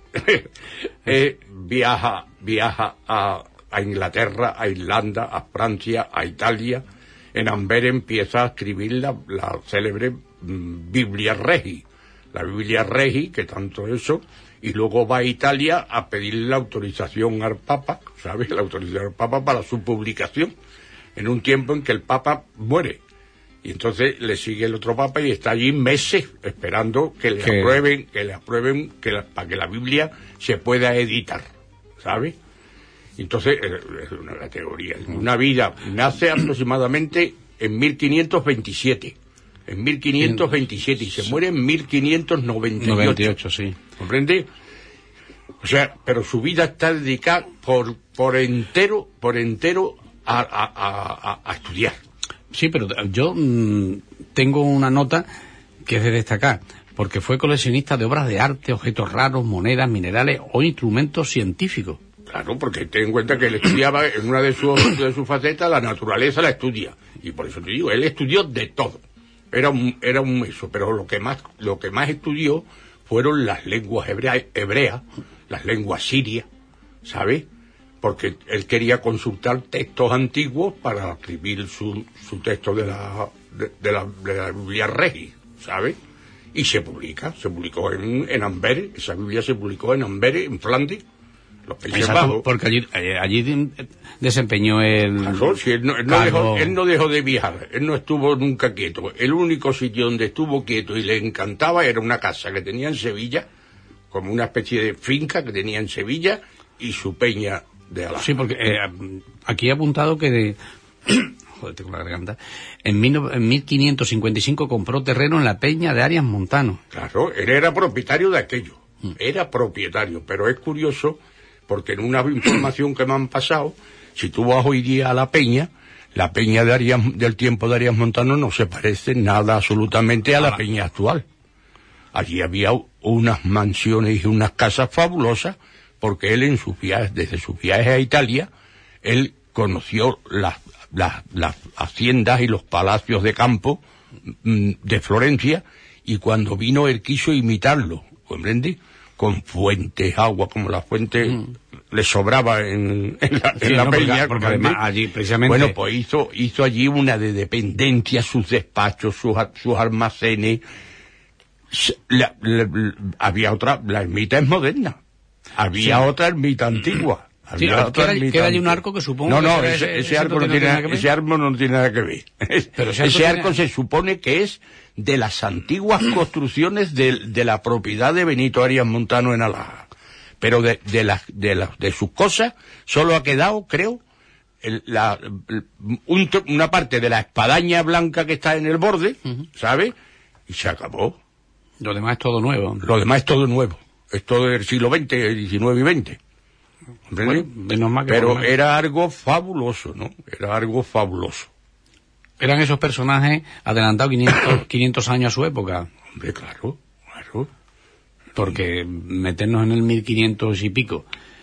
eh, viaja, viaja a, a Inglaterra, a Irlanda, a Francia, a Italia. En Amberes empieza a escribir la, la célebre mm, Biblia Regi, la Biblia Regi, que tanto eso, y luego va a Italia a pedirle la autorización al Papa, ¿sabes? La autorización al Papa para su publicación, en un tiempo en que el Papa muere. Y entonces le sigue el otro Papa y está allí meses esperando que le ¿Qué? aprueben, que le aprueben que la, para que la Biblia se pueda editar, ¿sabes? Entonces, es una la teoría. Una vida nace aproximadamente en mil quinientos veintisiete. En mil quinientos veintisiete y se muere en mil quinientos noventa y ocho. noventa y ocho, sí. ¿Comprende? O sea, pero su vida está dedicada por, por entero, por entero a, a, a, a estudiar. Sí, pero yo mmm, tengo una nota que es de destacar, porque fue coleccionista de obras de arte, objetos raros, monedas, minerales o instrumentos científicos. Claro, porque ten en cuenta que él estudiaba en una de sus, de sus facetas, la naturaleza la estudia. Y por eso te digo, él estudió de todo. Era un, era un eso, pero lo que más, lo que más estudió fueron las lenguas hebrea, hebreas, las lenguas sirias, ¿sabes? Porque él quería consultar textos antiguos para escribir su, su texto de la, de, de la, de la Biblia Regi, ¿sabes? Y se publica, se publicó en, en Amberes, esa Biblia se publicó en Amberes, en Flandes, los Países Exacto, Bajos. porque allí, allí desempeñó el... Claro, si él, no, él, no cargo... dejó, él no dejó de viajar, él no estuvo nunca quieto. El único sitio donde estuvo quieto y le encantaba era una casa que tenía en Sevilla, como una especie de finca que tenía en Sevilla, y su peña de Alhama. Sí, porque eh, aquí he apuntado que de... Joder, tengo la garganta. En, mil, en mil quinientos cincuenta y cinco compró terreno en la peña de Arias Montano. Claro, él era propietario de aquello, mm. era propietario, pero es curioso porque en una información que me han pasado, si tú vas hoy día a la peña, la peña de Arias, del tiempo de Arias Montano no se parece nada absolutamente a la peña actual. Allí había unas mansiones y unas casas fabulosas, porque él en sus viajes, desde sus viajes a Italia, él conoció las, las, las haciendas y los palacios de campo mm, de Florencia, y cuando vino él quiso imitarlo, ¿comprendí? Con fuentes, agua, como la fuente mm. le sobraba en, en la, sí, en la no, peña. Porque, porque además allí precisamente... Bueno, pues hizo, hizo allí una de dependencia, sus despachos, sus, sus almacenes. La, la, la, había otra, la ermita es moderna. Había sí. otra ermita antigua. Sí, queda, queda allí un arco que supongo no, no, que ese, ese, ese, arco no tiene, nada que ver. ese arco no tiene nada que ver. Pero ese arco, ese arco tiene... se supone que es de las antiguas construcciones de, de la propiedad de Benito Arias Montano en Alhama. Pero de, de, las, de, las, de sus cosas solo ha quedado, creo, el, la, un, una parte de la espadaña blanca que está en el borde, uh-huh. ¿sabes? Y se acabó. Lo demás es todo nuevo. Lo demás es todo nuevo. Es todo del siglo veinte, diecinueve y veinte. Bueno, menos mal que pero era algo fabuloso, ¿no? Era algo fabuloso. Eran esos personajes adelantados quinientos, quinientos años a su época. Hombre, claro, claro. Porque meternos en el mil quinientos y pico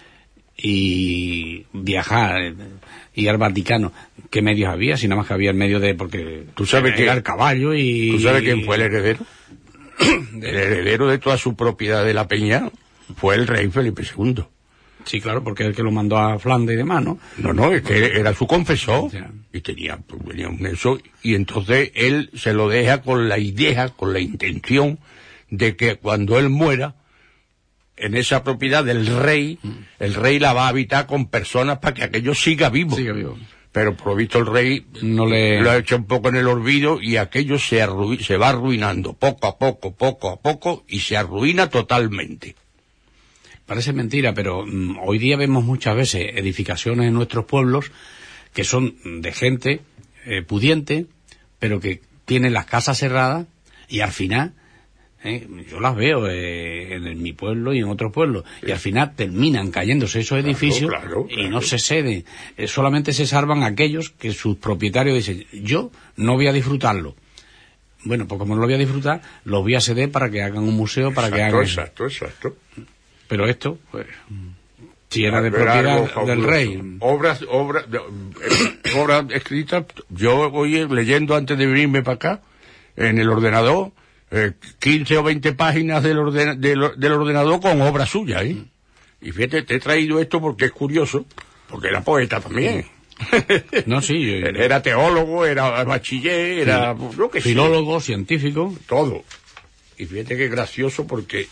y viajar, ir al Vaticano, ¿qué medios había? Si nada más que había el medio de... porque tú sabes que era el caballo y... ¿Tú sabes quién fue el heredero? El heredero de toda su propiedad de la peña fue el rey Felipe segundo. Sí, claro, porque es el que lo mandó a Flandes y demás, ¿no? No, no, es que era su confesor, ya. y tenía, pues, venía un eso, y entonces él se lo deja con la idea, con la intención de que cuando él muera, en esa propiedad del rey, mm. el rey la va a habitar con personas para que aquello siga vivo. Siga vivo. Pero por lo visto el rey no le... lo ha hecho un poco en el olvido y aquello se, arru... se va arruinando poco a poco, poco a poco, y se arruina totalmente. Parece mentira, pero mm, hoy día vemos muchas veces edificaciones en nuestros pueblos que son de gente eh, pudiente, pero que tienen las casas cerradas y al final, eh, yo las veo eh, en, en mi pueblo y en otros pueblos, sí. y al final terminan cayéndose esos edificios claro, claro, claro. y no se ceden. Eh, solamente se salvan aquellos que sus propietarios dicen, yo no voy a disfrutarlo. Bueno, pues como no lo voy a disfrutar, los voy a ceder para que hagan un museo, para exacto, que hagan... Exacto, exacto. Pero esto, pues, si era de propiedad del rey. Obras, obras, eh, obras escritas, yo voy leyendo antes de venirme para acá, en el ordenador, eh, quince o veinte páginas del, orden, del, del ordenador con obras suyas, ¿eh? Y fíjate, te he traído esto porque es curioso, porque era poeta también. No, sí. Yo, era teólogo, era bachiller, era... Sí, lo que filólogo, sí. científico. Todo. Y fíjate que es gracioso porque...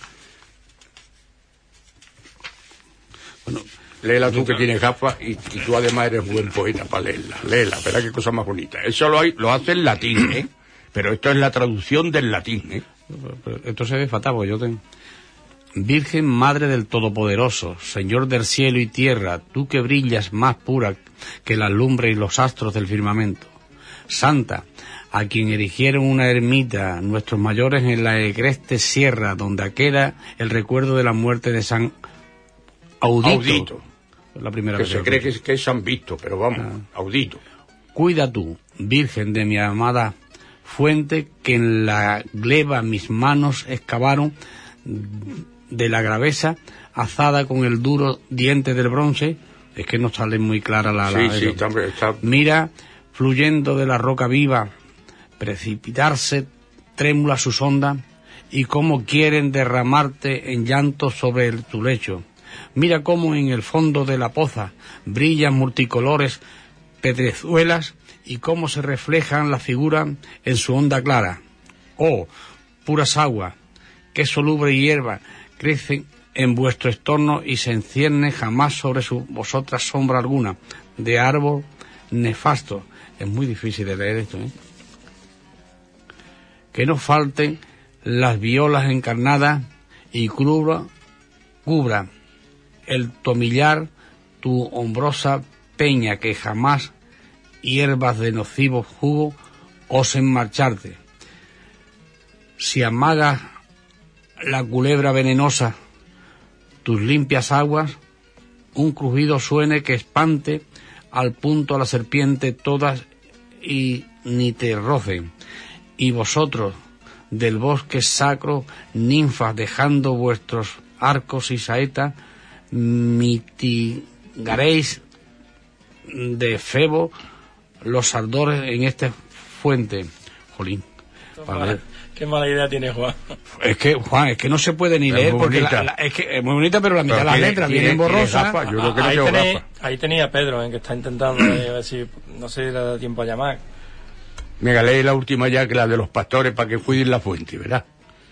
Bueno, léela tú que tienes gafas y, y tú además eres buen poeta para leerla. Léela, verá qué cosa más bonita. Eso lo, hay, lo hace en latín, ¿eh? Pero esto es la traducción del latín, ¿eh? Esto se ve fatal, porque yo tengo... Virgen Madre del Todopoderoso, Señor del cielo y tierra, tú que brillas más pura que la lumbre y los astros del firmamento. Santa, a quien erigieron una ermita nuestros mayores en la agreste sierra, donde queda el recuerdo de la muerte de San Audito. Audito. La primera que vez se que cree que es, que es San Vito, pero vamos, ah. Audito. Cuida tú, Virgen de mi amada fuente, que en la gleba mis manos excavaron de la gravesa, azada con el duro diente del bronce. Es que no sale muy clara la... Sí, la sí, está, está... Mira, fluyendo de la roca viva, precipitarse trémula sus ondas, y cómo quieren derramarte en llanto sobre el, tu lecho. Mira cómo en el fondo de la poza brillan multicolores pedrezuelas, y cómo se reflejan las figuras en su onda clara. Oh, puras aguas, qué soluble hierba crecen en vuestro estorno y se encierne jamás sobre su, vosotras sombra alguna de árbol nefasto. Es muy difícil de leer esto, ¿eh? Que no falten las violas encarnadas y cubra, cubra el tomillar tu hombrosa peña, que jamás hierbas de nocivo jugo osen marcharte. Si amagas la culebra venenosa tus limpias aguas, un crujido suene que espante al punto a la serpiente todas y ni te rocen. Y vosotros del bosque sacro, ninfas, dejando vuestros arcos y saetas, mitigaréis de Febo los ardores en esta fuente. Jolín, para ver. Qué mala idea tiene Juan. Es que, Juan, es que no se puede ni es leer porque la, la, es que es muy bonita, pero la mitad de las letras vienen borrosas. Yo creo que ahí, no tenéis, ahí tenía a Pedro, ¿eh? Que está intentando eh, a ver si no se le da tiempo a llamar. Me galé la última ya, que la de los pastores, para que cuiden la fuente, ¿verdad?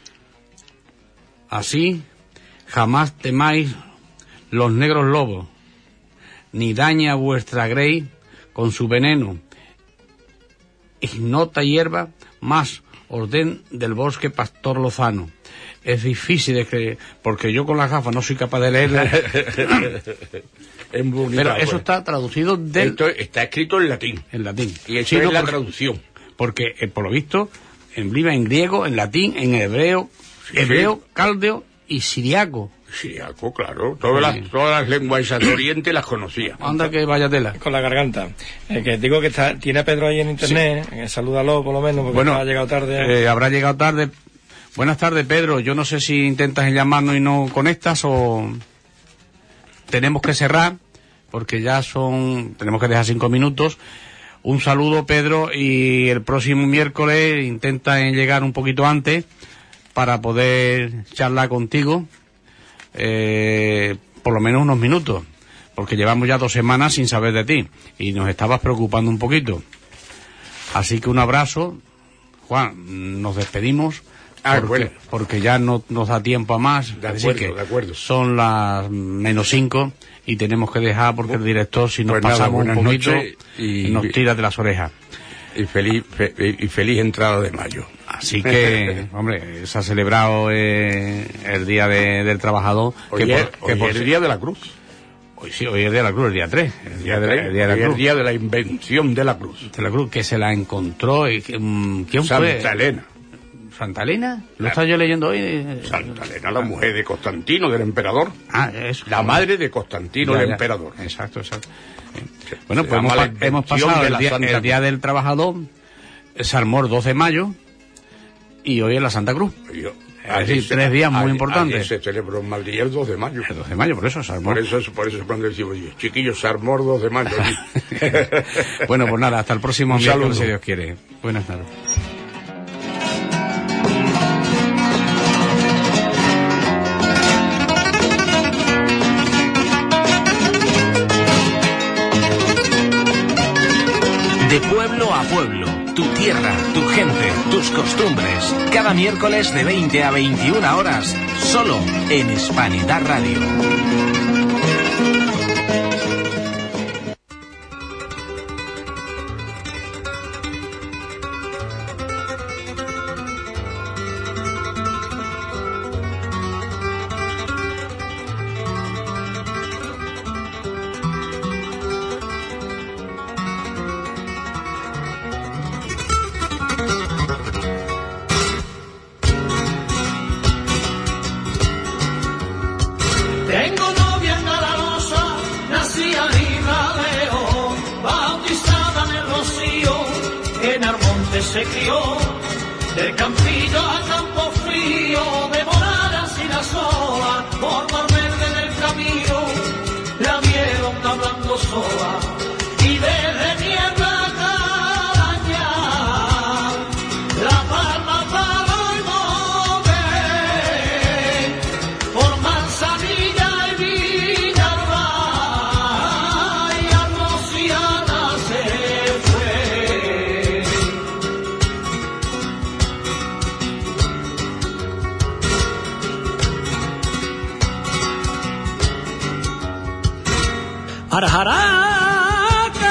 Así jamás temáis los negros lobos, ni daña vuestra grey con su veneno. Ignota hierba más orden del bosque pastor lozano. Es difícil de creer, porque yo con las gafas no soy capaz de leerla. Es bonita, pero eso pues. Está traducido del... Esto está escrito en latín. En latín. Y eso sí, es no, la porque, traducción. Porque, eh, por lo visto, en, en griego, en latín, en hebreo, sí, hebreo, sí. Caldeo y siriaco. Siriaco, claro. Todas, sí. las, todas las lenguas de Oriente las conocía. Anda que vaya tela. Con la garganta. Eh, que digo que está, tiene a Pedro ahí en internet. Sí. Eh, salúdalo por lo menos, porque bueno, ha llegado tarde. Eh, habrá llegado tarde. Buenas tardes, Pedro. Yo no sé si intentas llamarnos y no conectas o tenemos que cerrar, porque ya son... Tenemos que dejar cinco minutos. Un saludo, Pedro, y el próximo miércoles intenta llegar un poquito antes para poder charlar contigo. Eh, por lo menos unos minutos, porque llevamos ya dos semanas sin saber de ti y nos estabas preocupando un poquito. Así que un abrazo, Juan. Nos despedimos ah, porque, bueno. porque ya no nos da tiempo a más. De Así acuerdo, que de acuerdo. Son las menos cinco y tenemos que dejar porque el director, si nos pues nada, pasamos un poquito, y, nos tira de las orejas. Y feliz, fe, y feliz entrada de mayo. Así que, hombre, se ha celebrado eh, el Día de, del Trabajador. Hoy que es, por, que hoy por, es el Día de la Cruz. Hoy sí, hoy es el Día de la Cruz, el día tres. El día, el de, el día de la hoy Cruz. El Día de la Invención de la Cruz. De la Cruz, que se la encontró. Y, um, ¿Quién Santa fue? Santa Elena. ¿Santa Elena? ¿Lo la, estaba yo leyendo hoy? Santa Elena, la mujer de Constantino, del emperador. Ah, eso. La madre de Constantino, ya, el ya. emperador. Exacto, exacto. Sí. Bueno, pues hemos, hemos pasado el día, el día del Trabajador, se armó el dos de mayo, y hoy es la Santa Cruz. Yo, es decir, se, tres días muy ayer, importantes. Ayer se celebró en Madrid el dos de mayo. El dos de mayo, por eso se armó. Por eso, por eso cuando decimos, chiquillos, se armó el dos de mayo. Bueno, pues nada, hasta el próximo miércoles, si Dios quiere. Buenas tardes. De pueblo a pueblo, tu tierra, tu gente, tus costumbres. Cada miércoles de veinte a veintiuna horas, solo en Hispanidad Radio. en Armonte se crió, de Campillo a Campo Frío, de Moradas y la Soa, por Mar Verde del Camino, la vieron hablando sola, y desde Niebla a Cañar, La Palma para el Monte, por Manzanilla y Villalba, y a Rociana se fue. Arjaraque,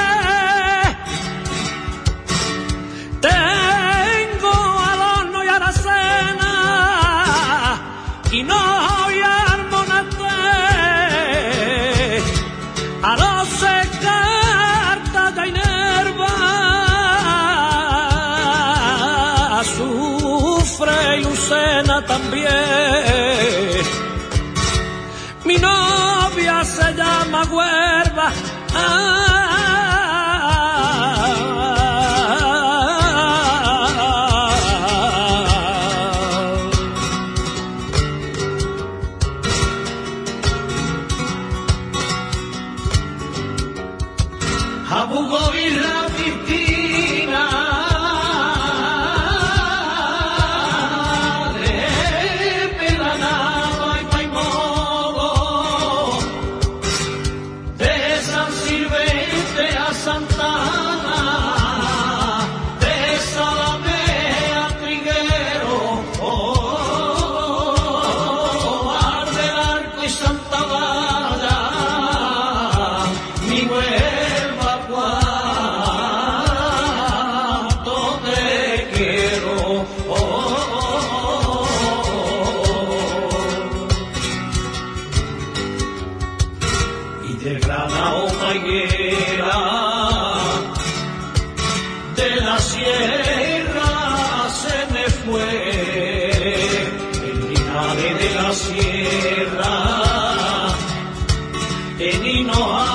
tengo al horno y Aracena, y no voy a Armonate, a doce cartas de Inerva, Azufre y Lucena también. Mi novia se llama Huerva. Ah, Abugo y la Cristina, de Pelanaba y Paimodo, de San Silvestre a Santana, de Salame a Triguero, oh, Ar del Arco y Santa Valla, mi Huelva cuánto te quiero, oh, y de Granado Maiguera, de la sierra se me fue, el Linares de la sierra, en Hinoa